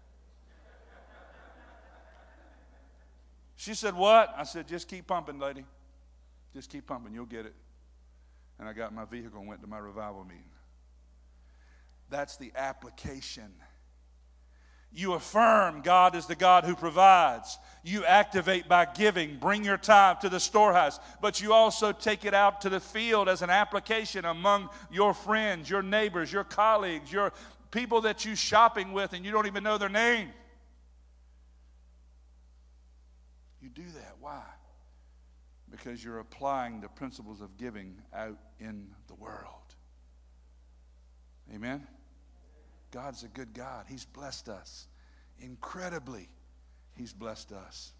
She said, what? I said, just keep pumping, lady. Just keep pumping. You'll get it. And I got in my vehicle and went to my revival meeting. That's the application. You affirm God is the God who provides. You activate by giving. Bring your tithe to the storehouse. But you also take it out to the field as an application among your friends, your neighbors, your colleagues, your people that you're shopping with and you don't even know their name. You do that. Why? Because you're applying the principles of giving out in the world. Amen? God's a good God. He's blessed us. Incredibly, He's blessed us.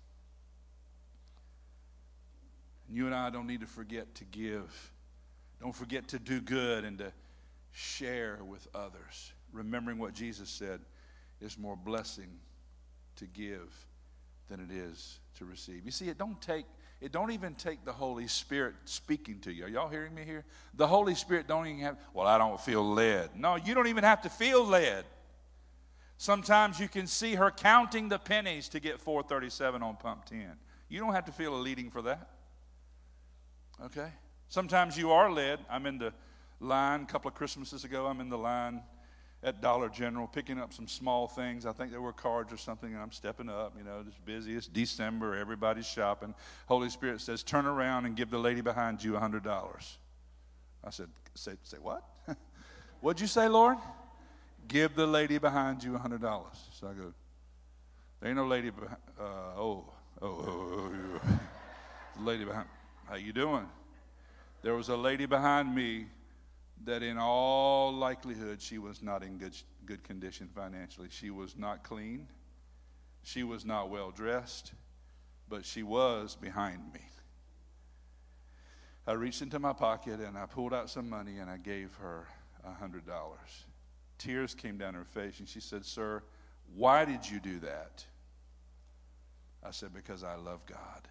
And you and I don't need to forget to give. Don't forget to do good and to share with others. Remembering what Jesus said, it's more blessing to give than it is to receive. You see, it don't take, it don't even take the Holy Spirit speaking to you. Are y'all hearing me here? The Holy Spirit don't even have, well, I don't feel led. No, you don't even have to feel led. Sometimes you can see her counting the pennies to get four thirty-seven on pump ten. You don't have to feel a leading for that. Okay? Sometimes you are led. I'm in the line a couple of Christmases ago. I'm in the line at Dollar General picking up some small things. I think there were cards or something, and I'm stepping up. You know, it's busy. It's December. Everybody's shopping. Holy Spirit says, turn around and give the lady behind you one hundred dollars. I said, say, say what? What'd you say, Lord? Give the lady behind you one hundred dollars. So I go, there ain't no lady behind. Uh, oh, oh, oh, oh, oh. The lady behind. How you doing? There was a lady behind me that in all likelihood she was not in good, good condition financially. She was not clean. She was not well dressed, but she was behind me. I reached into my pocket and I pulled out some money and I gave her one hundred dollars. Tears came down her face and she said, sir, why did you do that? I said, because I love God.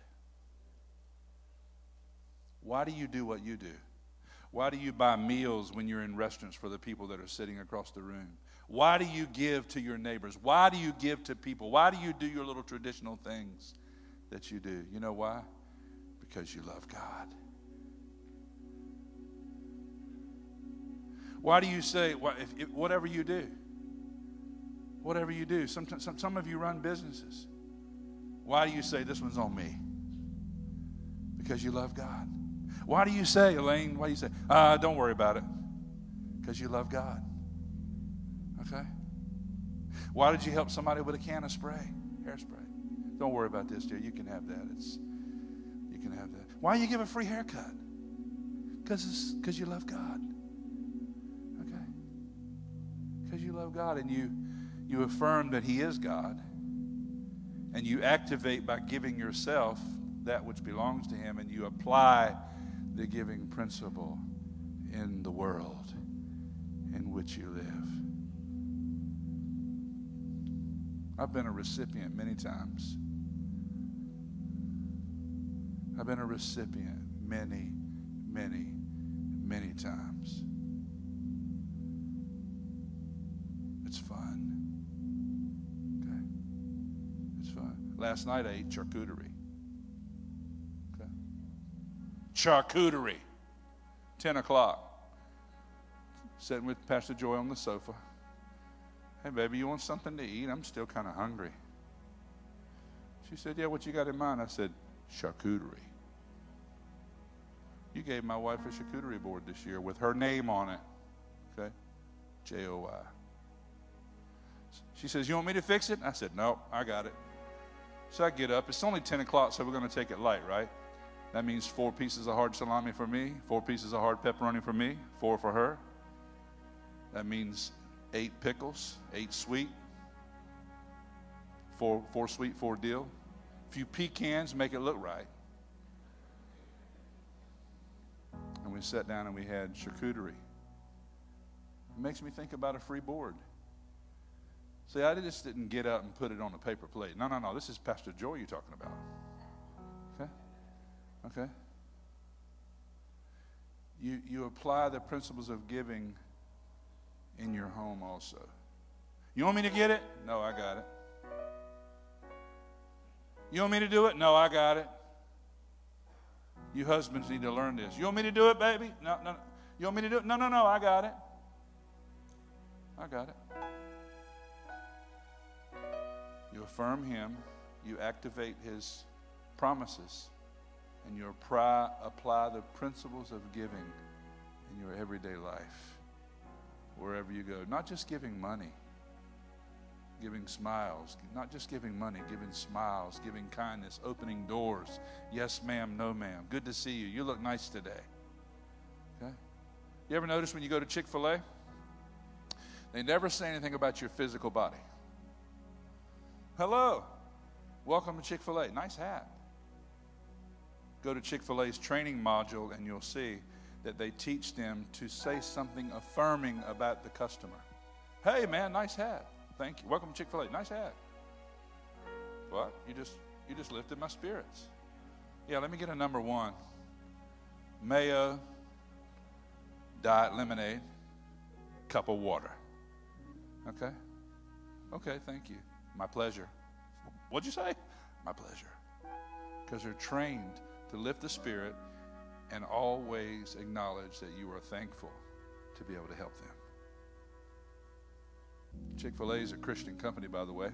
Why do you do what you do? Why do you buy meals when you're in restaurants for the people that are sitting across the room? Why do you give to your neighbors? Why do you give to people? Why do you do your little traditional things that you do? You know why? Because you love God. Why do you say, if, if, whatever you do, whatever you do, some, some, some of you run businesses. Why do you say, this one's on me? Because you love God. Why do you say, Elaine, why do you say, uh, don't worry about it? Because you love God. Okay? Why did you help somebody with a can of spray, hairspray? Don't worry about this, dear. You can have that. It's, you can have that. Why you give a free haircut? Because because you love God. Okay? Because you love God and you you affirm that He is God, and you activate by giving yourself that which belongs to Him, and you apply the giving principle in the world in which you live. I've been a recipient many times. I've been a recipient many, many, many times. It's fun. Okay? It's fun. Last night I ate charcuterie. Okay? Charcuterie. ten o'clock. Sitting with Pastor Joy on the sofa. Hey, baby, you want something to eat? I'm still kind of hungry. She said, yeah, what you got in mind? I said, charcuterie. You gave my wife a charcuterie board this year with her name on it. Okay? J O Y. She says, you want me to fix it? I said, no, I got it. So I get up. It's only ten o'clock, so we're going to take it light, right? That means four pieces of hard salami for me, four pieces of hard pepperoni for me, four for her. That means eight pickles, eight sweet, four, four sweet, four dill, A few pecans, make it look right. And we sat down and we had charcuterie. It makes me think about a free board. See, I just didn't get up and put it on a paper plate. No, no, no. This is Pastor Joy you're talking about. Okay? Okay? You, you apply the principles of giving in your home also. You want me to get it? No, I got it. You want me to do it? No, I got it. You husbands need to learn this. You want me to do it, baby? No, no, no. You want me to do it? No, no, no, I got it. I got it. You affirm him, you activate his promises, and you apply, apply the principles of giving in your everyday life, wherever you go. Not just giving money, giving smiles. Not just giving money, giving smiles, giving kindness, opening doors. Yes, ma'am, no, ma'am. Good to see you. You look nice today. Okay? You ever notice when you go to Chick-fil-A? They never say anything about your physical body. Hello. Welcome to Chick-fil-A. Nice hat. Go to Chick-fil-A's training module and you'll see that they teach them to say something affirming about the customer. Hey, man, nice hat. Thank you. Welcome to Chick-fil-A. Nice hat. What? You just you just lifted my spirits. Yeah, let me get a number one. Mayo, diet lemonade, cup of water. Okay? Okay, thank you. My pleasure. What'd you say? My pleasure. Because they're trained to lift the spirit and always acknowledge that you are thankful to be able to help them. Chick-fil-A is a Christian company, by the way.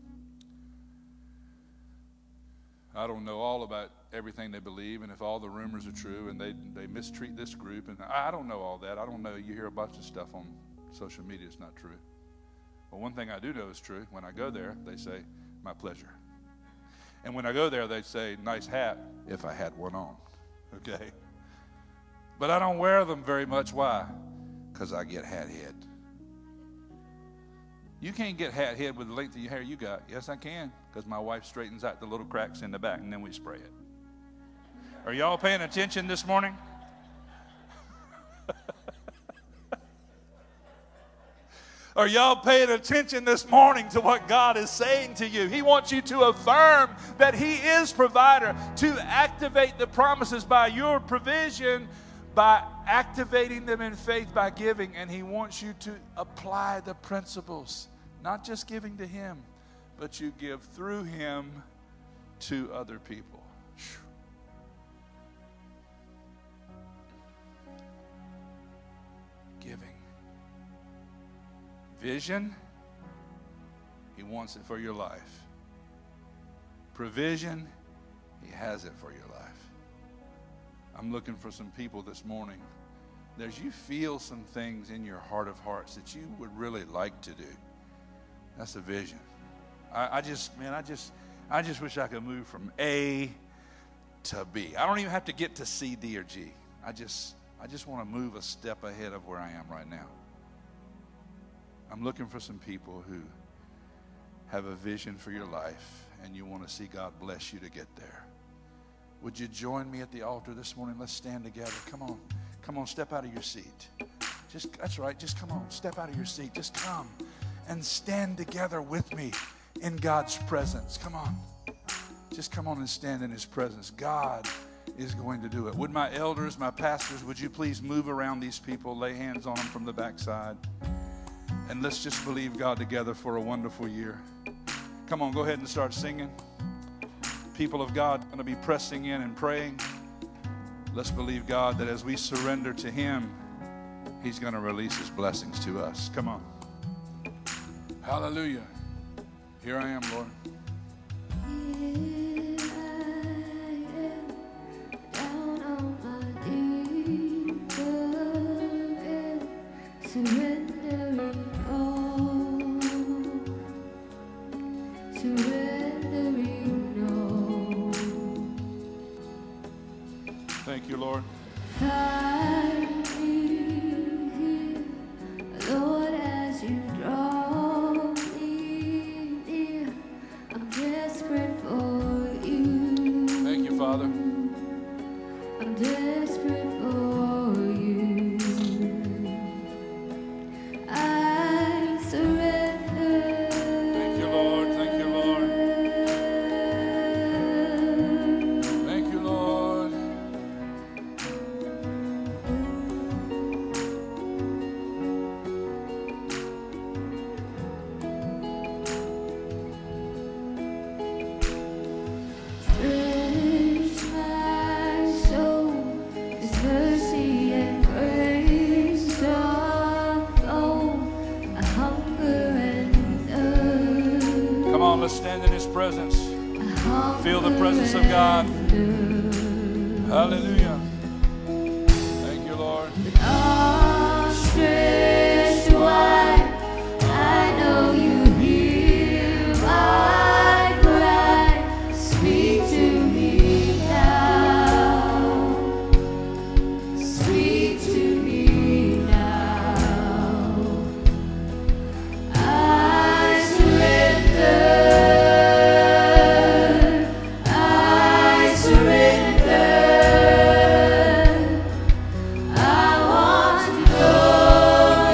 I don't know all about everything they believe and if all the rumors are true and they, they mistreat this group. And I don't know all that. I don't know. You hear a bunch of stuff on social media. It's not true. But one thing I do know is true. When I go there, they say, my pleasure. And when I go there, they say, nice hat, if I had one on. Okay? But I don't wear them very much. Why? Because I get hat head. You can't get hat head with the length of your hair you got. Yes, I can, because my wife straightens out the little cracks in the back, and then we spray it. Are y'all paying attention this morning? Are y'all paying attention this morning to what God is saying to you? He wants you to affirm that He is provider, to activate the promises by your provision, by activating them in faith by giving, and He wants you to apply the principles, not just giving to Him, but you give through Him to other people. Giving. Vision, He wants it for your life. Provision, He has it for your life. I'm looking for some people this morning. There's you feel some things in your heart of hearts that you would really like to do. That's a vision. I, I just, man, I just, I just wish I could move from A to B. I don't even have to get to C, D, or G. I just, I just want to move a step ahead of where I am right now. I'm looking for some people who have a vision for your life and you want to see God bless you to get there. Would you join me at the altar this morning? Let's stand together. Come on. Come on, step out of your seat. Just, that's right. Just come on. Step out of your seat. Just come and stand together with me in God's presence. Come on. Just come on and stand in His presence. God is going to do it. Would my elders, my pastors, would you please move around these people, lay hands on them from the backside, and let's just believe God together for a wonderful year. Come on, go ahead and start singing. People of God are going to be pressing in and praying. Let's believe God that as we surrender to Him, He's going to release His blessings to us. Come on. Hallelujah. Here I am, Lord. Thank you, Lord. Find me, Lord, as you draw me near. I'm desperate for you. on, let's stand in His presence. Feel the presence of God. Hallelujah. Thank you, Lord. Arms stretched wide, I know you hear my cry. Speak to me now. Speak to me now. I surrender. I surrender. I want to know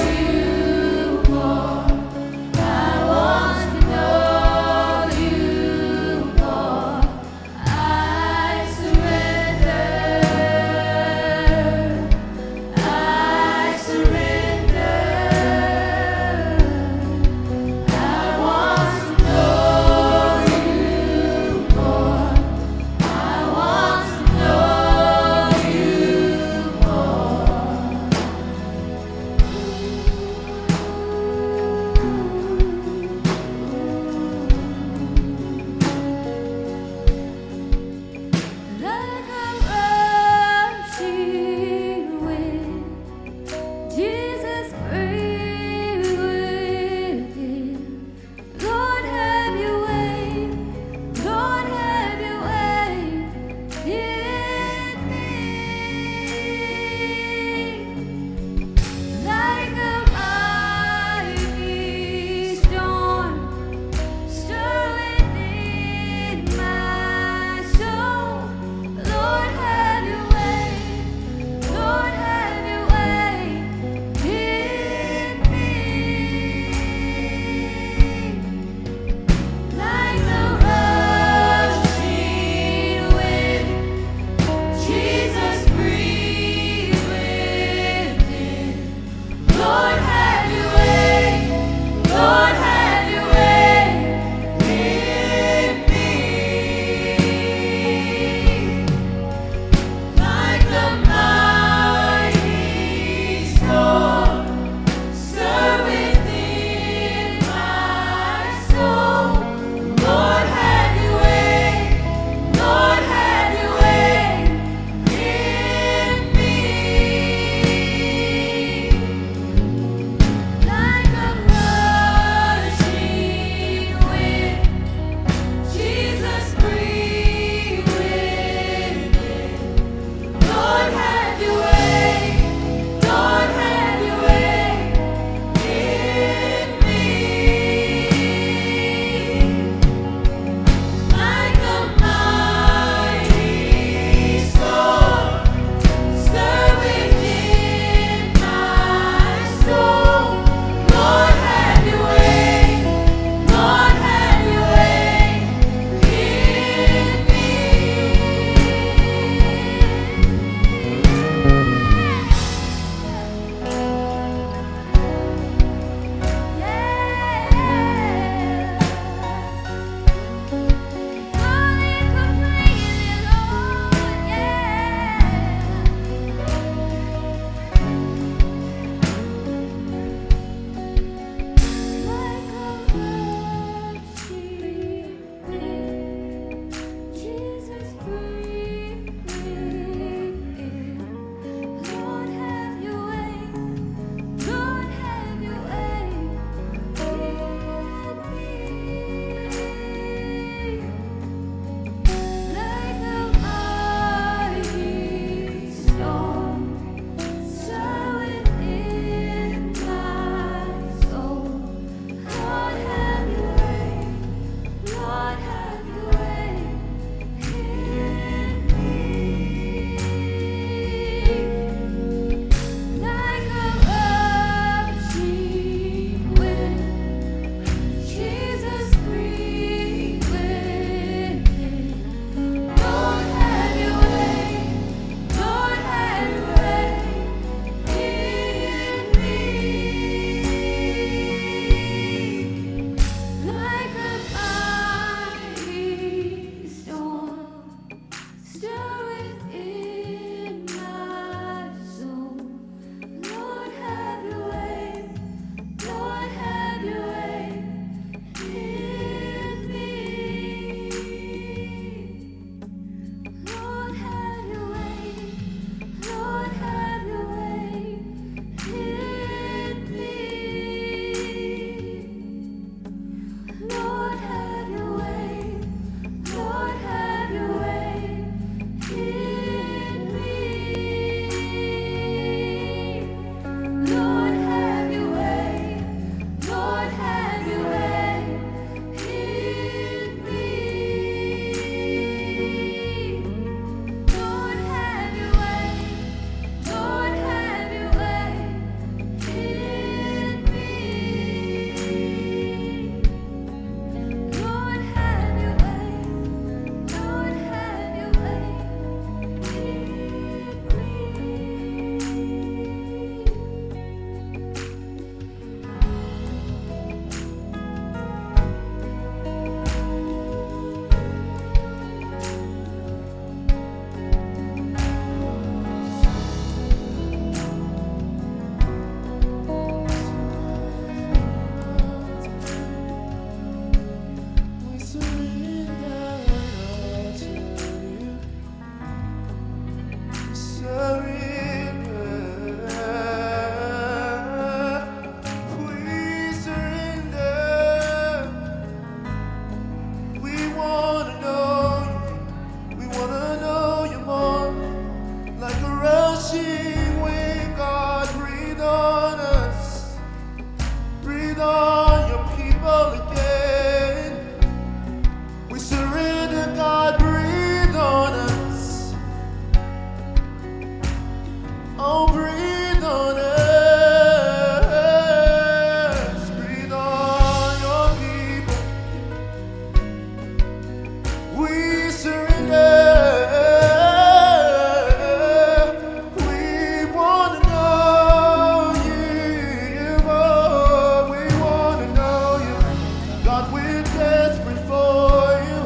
God, we're desperate for you.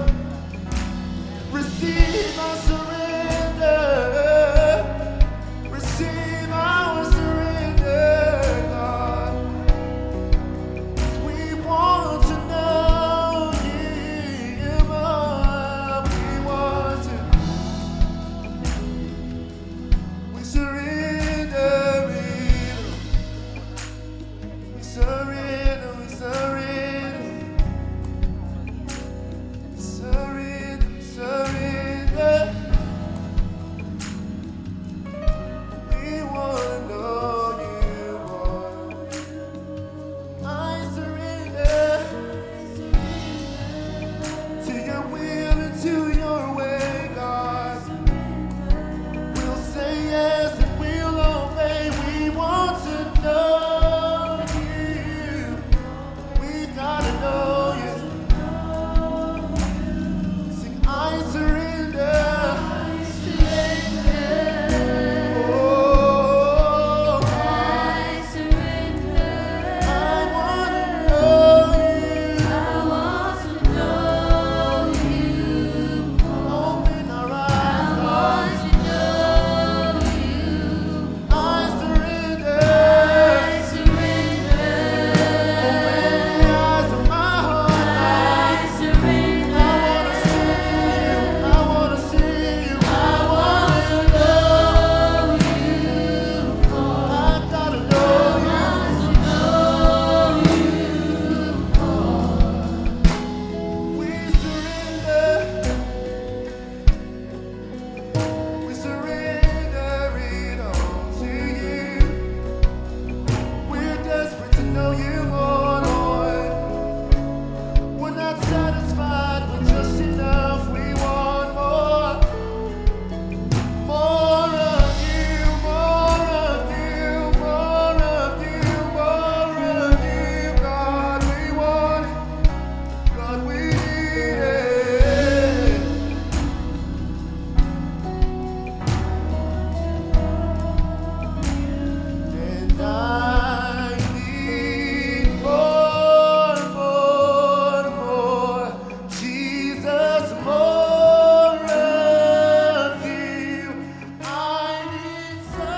Receive our surrender. Receive our surrender, God. We want to know you more. We want to. We surrender it. We surrender, we surrender. Surrender, surrender. We want to know you more. I surrender to your will and to your way, God. We'll say yes and we'll obey. We want to know you. We've got to know you. Sing, I surrender. Oh, I want to know you. Open our eyes, God. I surrender. Open the eyes of my heart. I want to see you. I want to see you. I want to know you. I've got to know you. We surrender. We surrender it all to you. We're desperate to know you more, Lord. We're not satisfied with just enough. We want more. More of you, more of you, more of you, more of you, God. We want it. God, we need it. And I need more, more, more. Jesus, more of you. I need so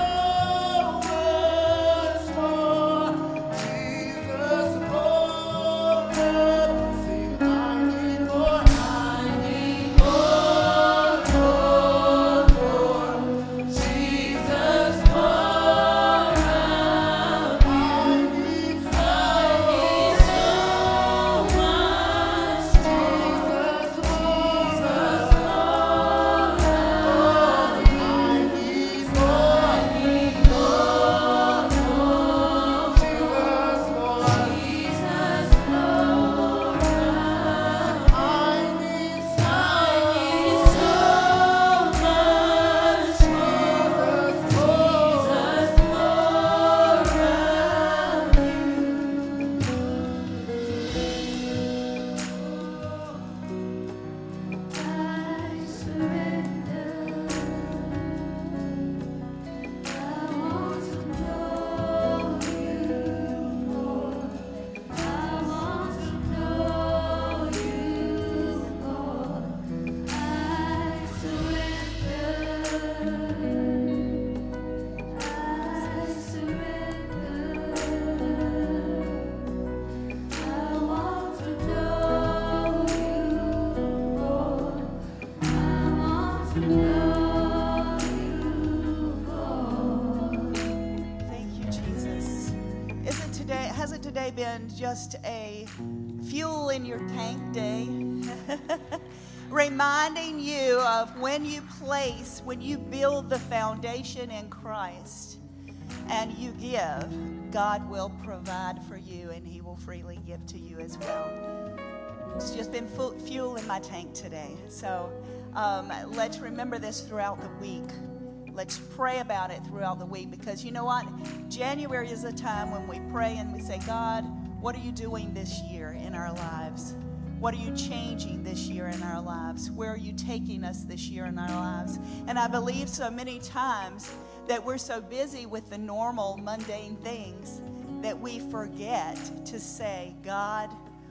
much more. Jesus, more of you. I need more. I need more, more, more. Jesus, more of you. I need so much. Jesus, more of you. I need more. I need more, more. Jesus, more. Jesus, more of you. I need so much. Jesus, Thank you, Jesus. Isn't today, hasn't today been just a fuel in your tank day? Reminding you of when you place, when you build the foundation in Christ and you give, God will provide for you and He will freely give to you as well. It's just been fu- fuel in my tank today. So um, let's remember this throughout the week. Let's pray about it throughout the week, because you know what? January is a time when we pray and we say, God, what are you doing this year in our lives? What are you changing this year in our lives? Where are you taking us this year in our lives? And I believe so many times that we're so busy with the normal, mundane things that we forget to say, God,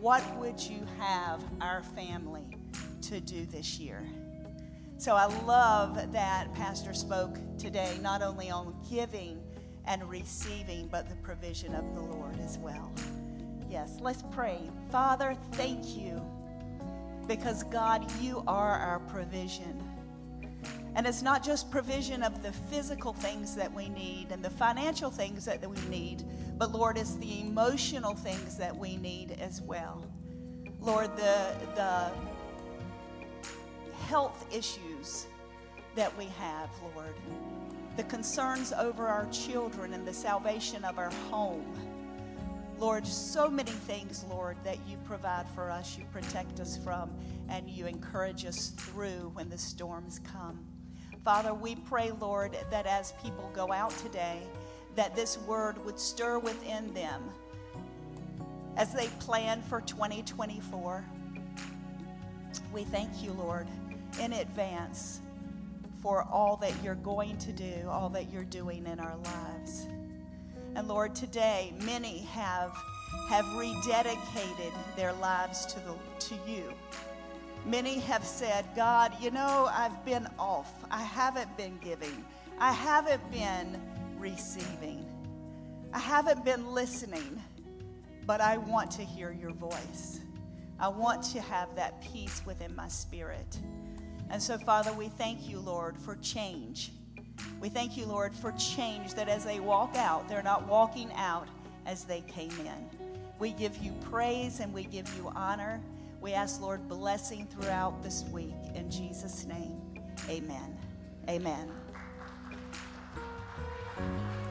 what would you have our family to do this year? So I love that Pastor spoke today, not only on giving and receiving, but the provision of the Lord as well. Yes, let's pray. Father, thank you, because God, you are our provision. And it's not just provision of the physical things that we need and the financial things that we need, but Lord, it's the emotional things that we need as well. Lord, the, the health issues that we have, Lord, the concerns over our children and the salvation of our home. Lord, so many things, Lord, that you provide for us, you protect us from, and you encourage us through when the storms come. Father, we pray, Lord, that as people go out today, that this word would stir within them as they plan for twenty twenty-four. We thank you, Lord, in advance for all that you're going to do, all that you're doing in our lives. And Lord, today, many have, have rededicated their lives to, the, to you. Many have said, God, you know, I've been off. I haven't been giving. I haven't been receiving. I haven't been listening, but I want to hear your voice. I want to have that peace within my spirit. And so, Father, we thank you, Lord, for change. We thank you, Lord, for change, that as they walk out, they're not walking out as they came in. We give you praise and we give you honor. We ask, Lord, blessing throughout this week. In Jesus' name, amen. Amen.